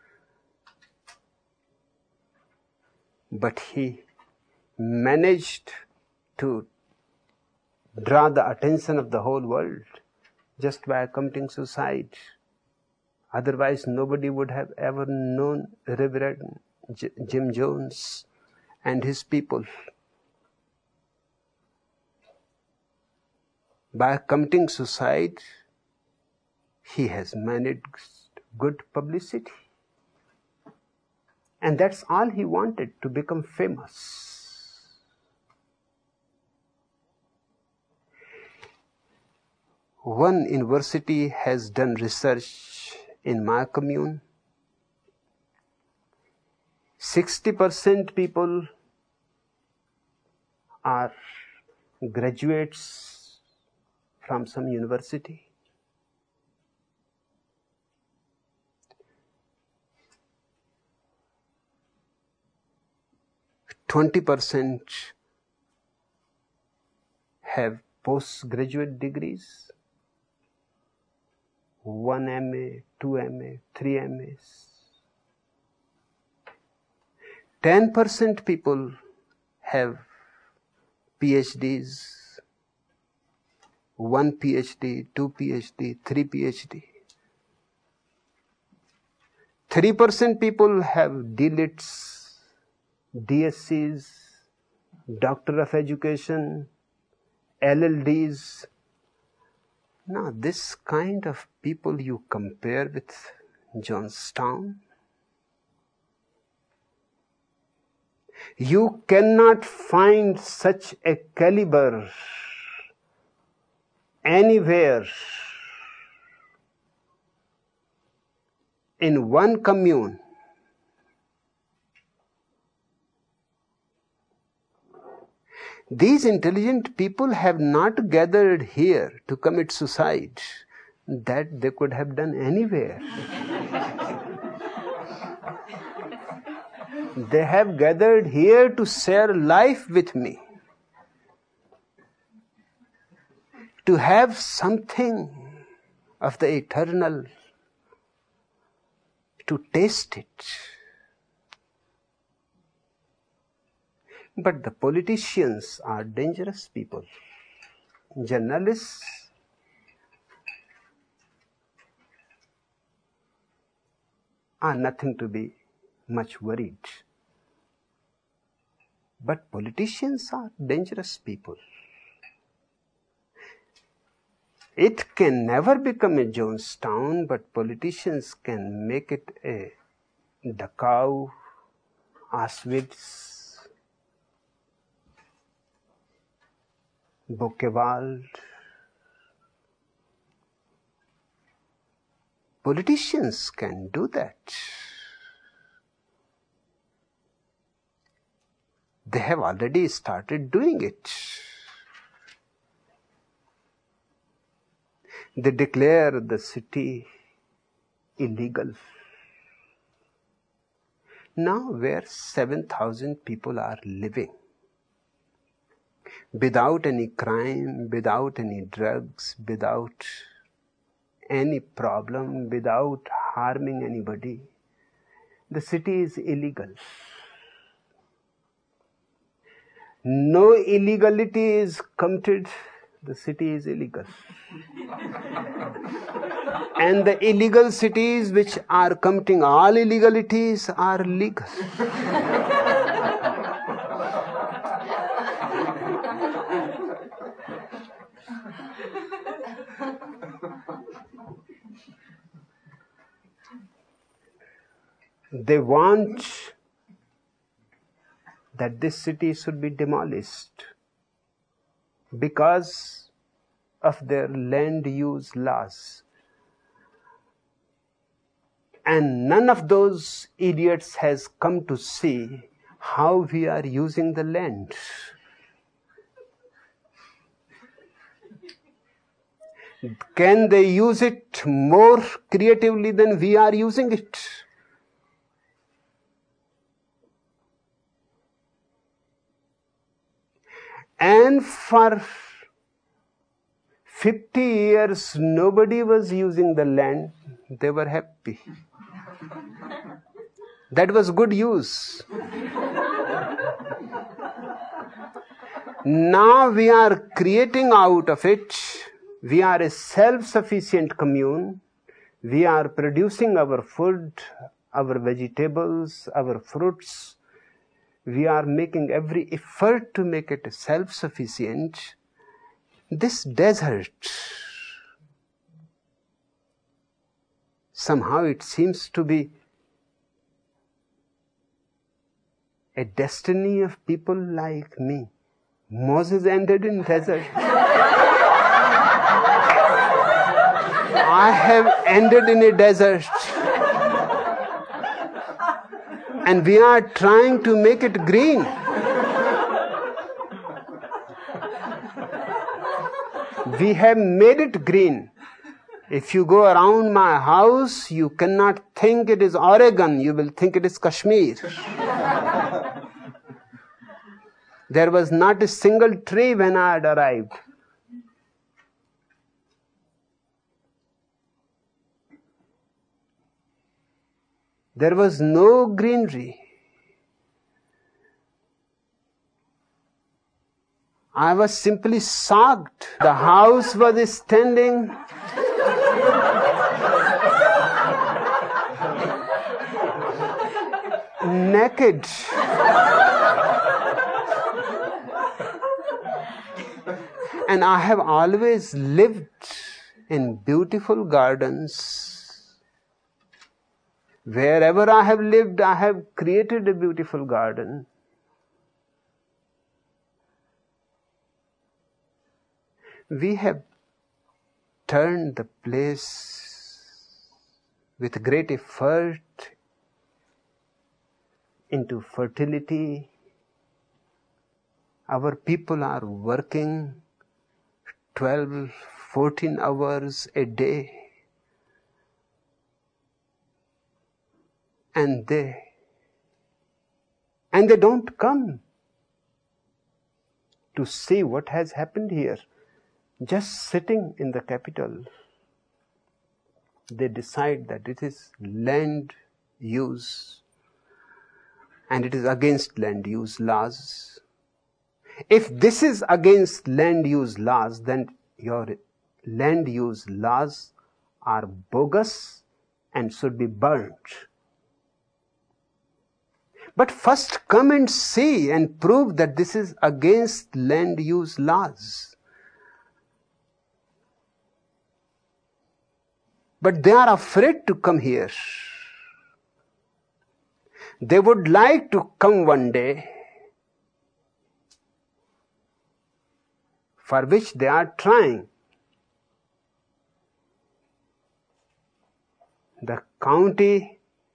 But he managed to draw the attention of the whole world just by committing suicide. Otherwise, nobody would have ever known Reverend J- Jim Jones and his people. By committing suicide, he has managed good publicity. And that's all he wanted, to become famous. One university has done research in my commune. sixty percent people are graduates from some university. twenty percent have postgraduate degrees, one M A, two M A, three M As. ten percent people have PhDs, one PhD, two PhD, three PhD. three percent people have D Lits, D S Cs, Doctor of Education, L L Ds. Now, this kind of people you compare with Jonestown, you cannot find such a caliber anywhere in one commune. These intelligent people have not gathered here to commit suicide. That they could have done anywhere. They have gathered here to share life with me, to have something of the eternal, to taste it. But the politicians are dangerous people. Journalists are nothing to be much worried. But politicians are dangerous people. It can never become a Jonestown, but politicians can make it a Dachau, Auschwitz, Buchenwald. Politicians can do that. They have already started doing it. They declare the city illegal. Now, where seven thousand people are living, without any crime, without any drugs, without any problem, without harming anybody, the city is illegal. No illegality is committed, the city is illegal. And the illegal cities which are committing all illegalities are legal. They want that this city should be demolished because of their land use laws. And none of those idiots has come to see how we are using the land. Can they use it more creatively than we are using it? And for fifty years, nobody was using the land. They were happy. That was good use. Now we are creating out of it. We are a self-sufficient commune. We are producing our food, our vegetables, our fruits. We are making every effort to make it self-sufficient. This desert, somehow it seems to be a destiny of people like me. Moses ended in desert. I have ended in a desert. And we are trying to make it green. We have made it green. If you go around my house, you cannot think it is Oregon, you will think it is Kashmir. There was not a single tree when I had arrived. There was no greenery. I was simply shocked. The house was standing naked. And I have always lived in beautiful gardens. Wherever I have lived, I have created a beautiful garden. We have turned the place with great effort into fertility. Our people are working twelve, fourteen hours a day. And they, and they don't come to see what has happened here. Just sitting in the capital, they decide that it is land use and it is against land use laws. If this is against land use laws, then your land use laws are bogus and should be burnt. But first come and see and prove that this is against land use laws. But they are afraid to come here. They would like to come one day, for which they are trying. The county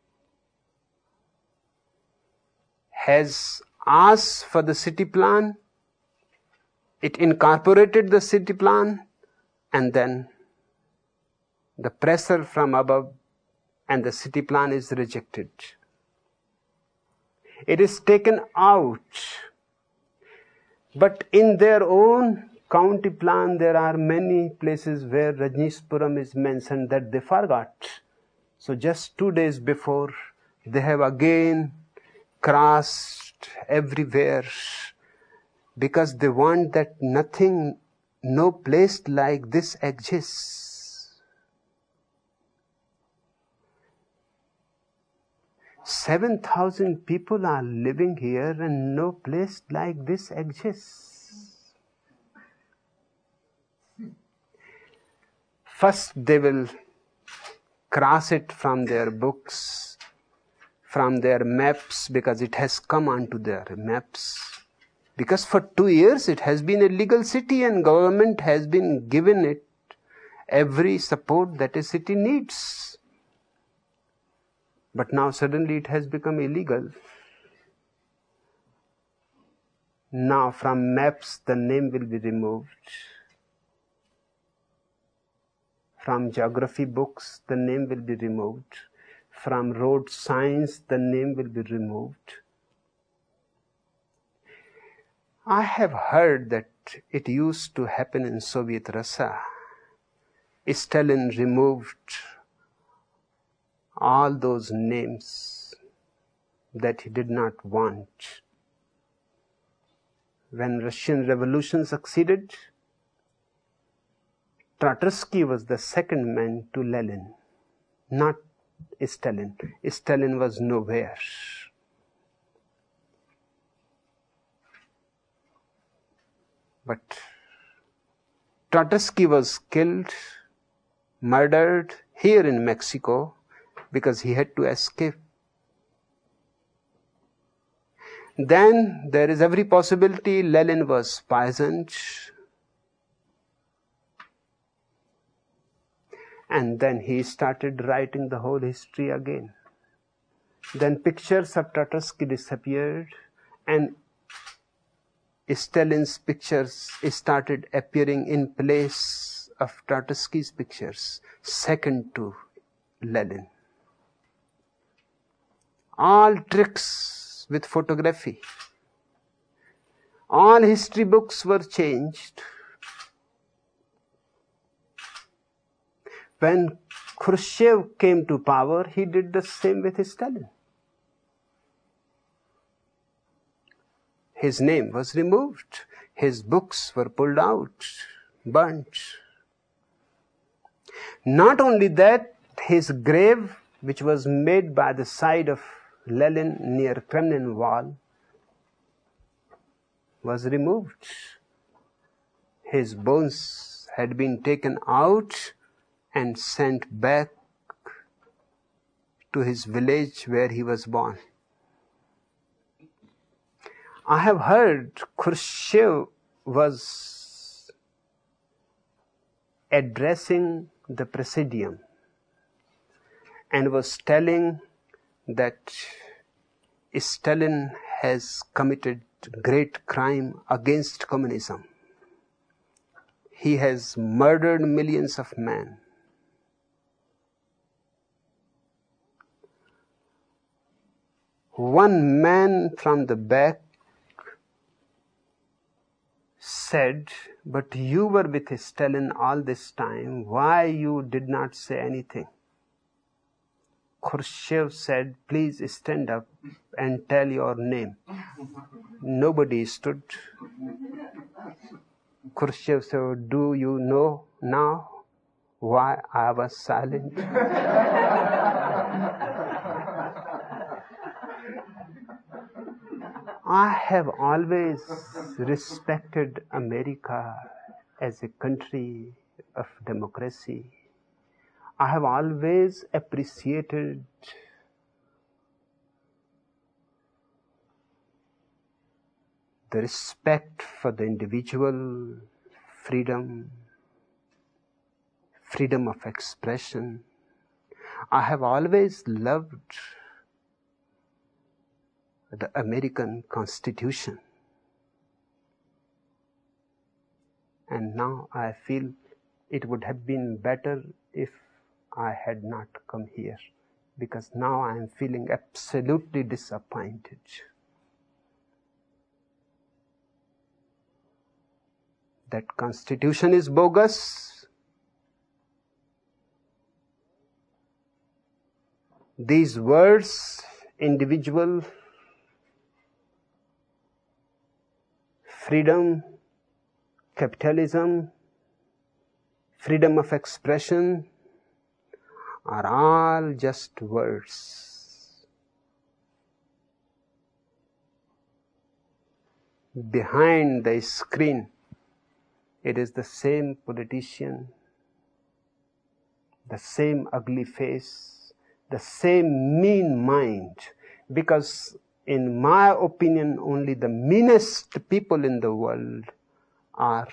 has asked for the city plan, it incorporated the city plan, and then the pressure from above and the city plan is rejected. It is taken out. But in their own county plan, there are many places where Rajneeshpuram is mentioned that they forgot. So just two days before, they have again crossed everywhere because they want that nothing, no place like this exists. Seven thousand people are living here and no place like this exists. First they will cross it from their books, from their maps, because it has come onto their maps. Because for two years it has been a legal city and government has been given it every support that a city needs. But now suddenly it has become illegal. Now from maps the name will be removed. From geography books the name will be removed. From road signs the name will be removed. I have heard that it used to happen in Soviet Russia. Stalin removed all those names that he did not want. When Russian Revolution succeeded, Trotsky was the second man to Lenin, not Stalin. Stalin was nowhere. But Trotsky was killed, murdered here in Mexico because he had to escape. Then there is every possibility Lenin was poisoned. And then he started writing the whole history again. Then pictures of Trotsky disappeared and Stalin's pictures started appearing in place of Trotsky's pictures, second to Lenin. All tricks with photography. All history books were changed. When Khrushchev came to power, he did the same with Stalin. His name was removed. His books were pulled out, burnt. Not only that, his grave, which was made by the side of Lenin near Kremlin Wall, was removed. His bones had been taken out and sent back to his village where he was born. I have heard Khrushchev was addressing the Presidium and was telling that Stalin has committed great crime against communism. He has murdered millions of men. One man from the back said, "But you were with Stalin all this time. Why you did not say anything?" Khrushchev said, "Please stand up and tell your name." Nobody stood. Khrushchev said, "Do you know now why I was silent?" I have always respected America as a country of democracy. I have always appreciated the respect for the individual, freedom, freedom of expression. I have always loved the American Constitution. And now I feel it would have been better if I had not come here, because now I am feeling absolutely disappointed. That Constitution is bogus. These words, individual, freedom, capitalism, freedom of expression, are all just words. Behind the screen, it is the same politician, the same ugly face, the same mean mind, because in my opinion, only the meanest people in the world are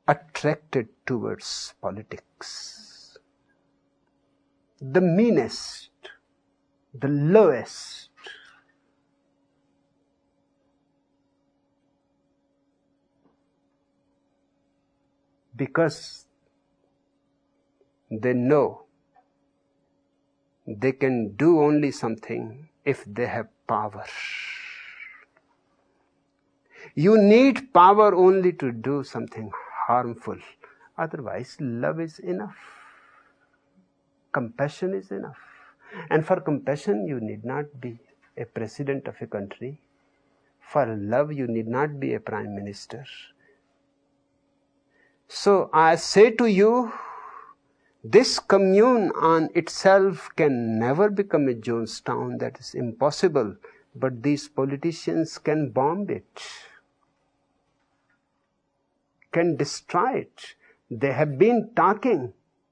attracted towards politics. The meanest, the lowest, because they know they can do only something if they have power. You need power only to do something harmful. Otherwise, love is enough. Compassion is enough. And for compassion, you need not be a president of a country. For love, you need not be a prime minister. So I say to you, this commune on itself can never become a Jonestown. That is impossible. But these politicians can bomb it, can destroy it. They have been talking.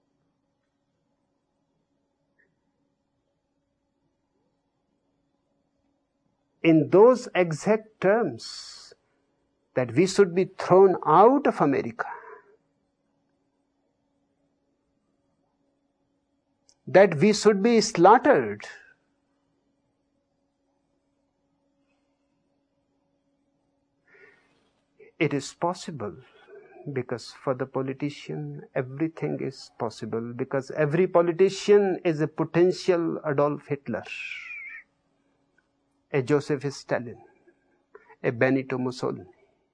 In those exact terms, that we should be thrown out of America, that we should be slaughtered. It is possible because for the politician, everything is possible, because every politician is a potential Adolf Hitler, a Joseph Stalin, a Benito Mussolini.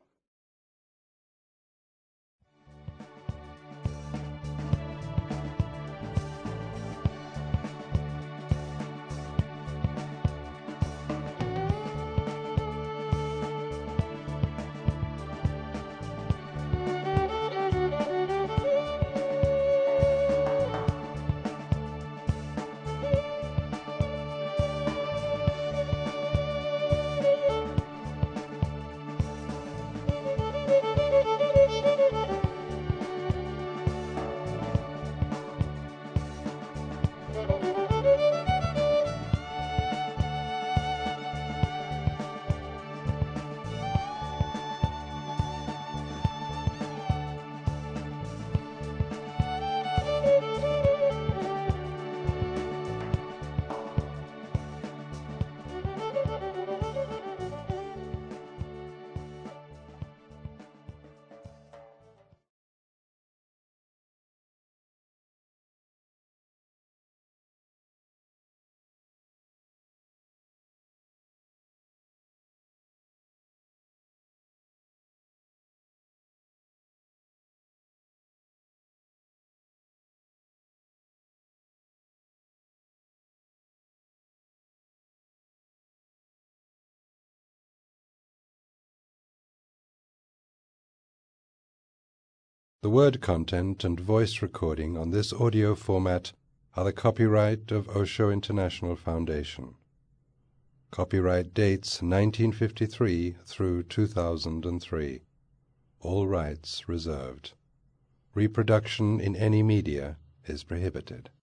The word content and voice recording on this audio format are the copyright of Osho International Foundation. Copyright dates nineteen fifty-three through two thousand three. All rights reserved. Reproduction in any media is prohibited.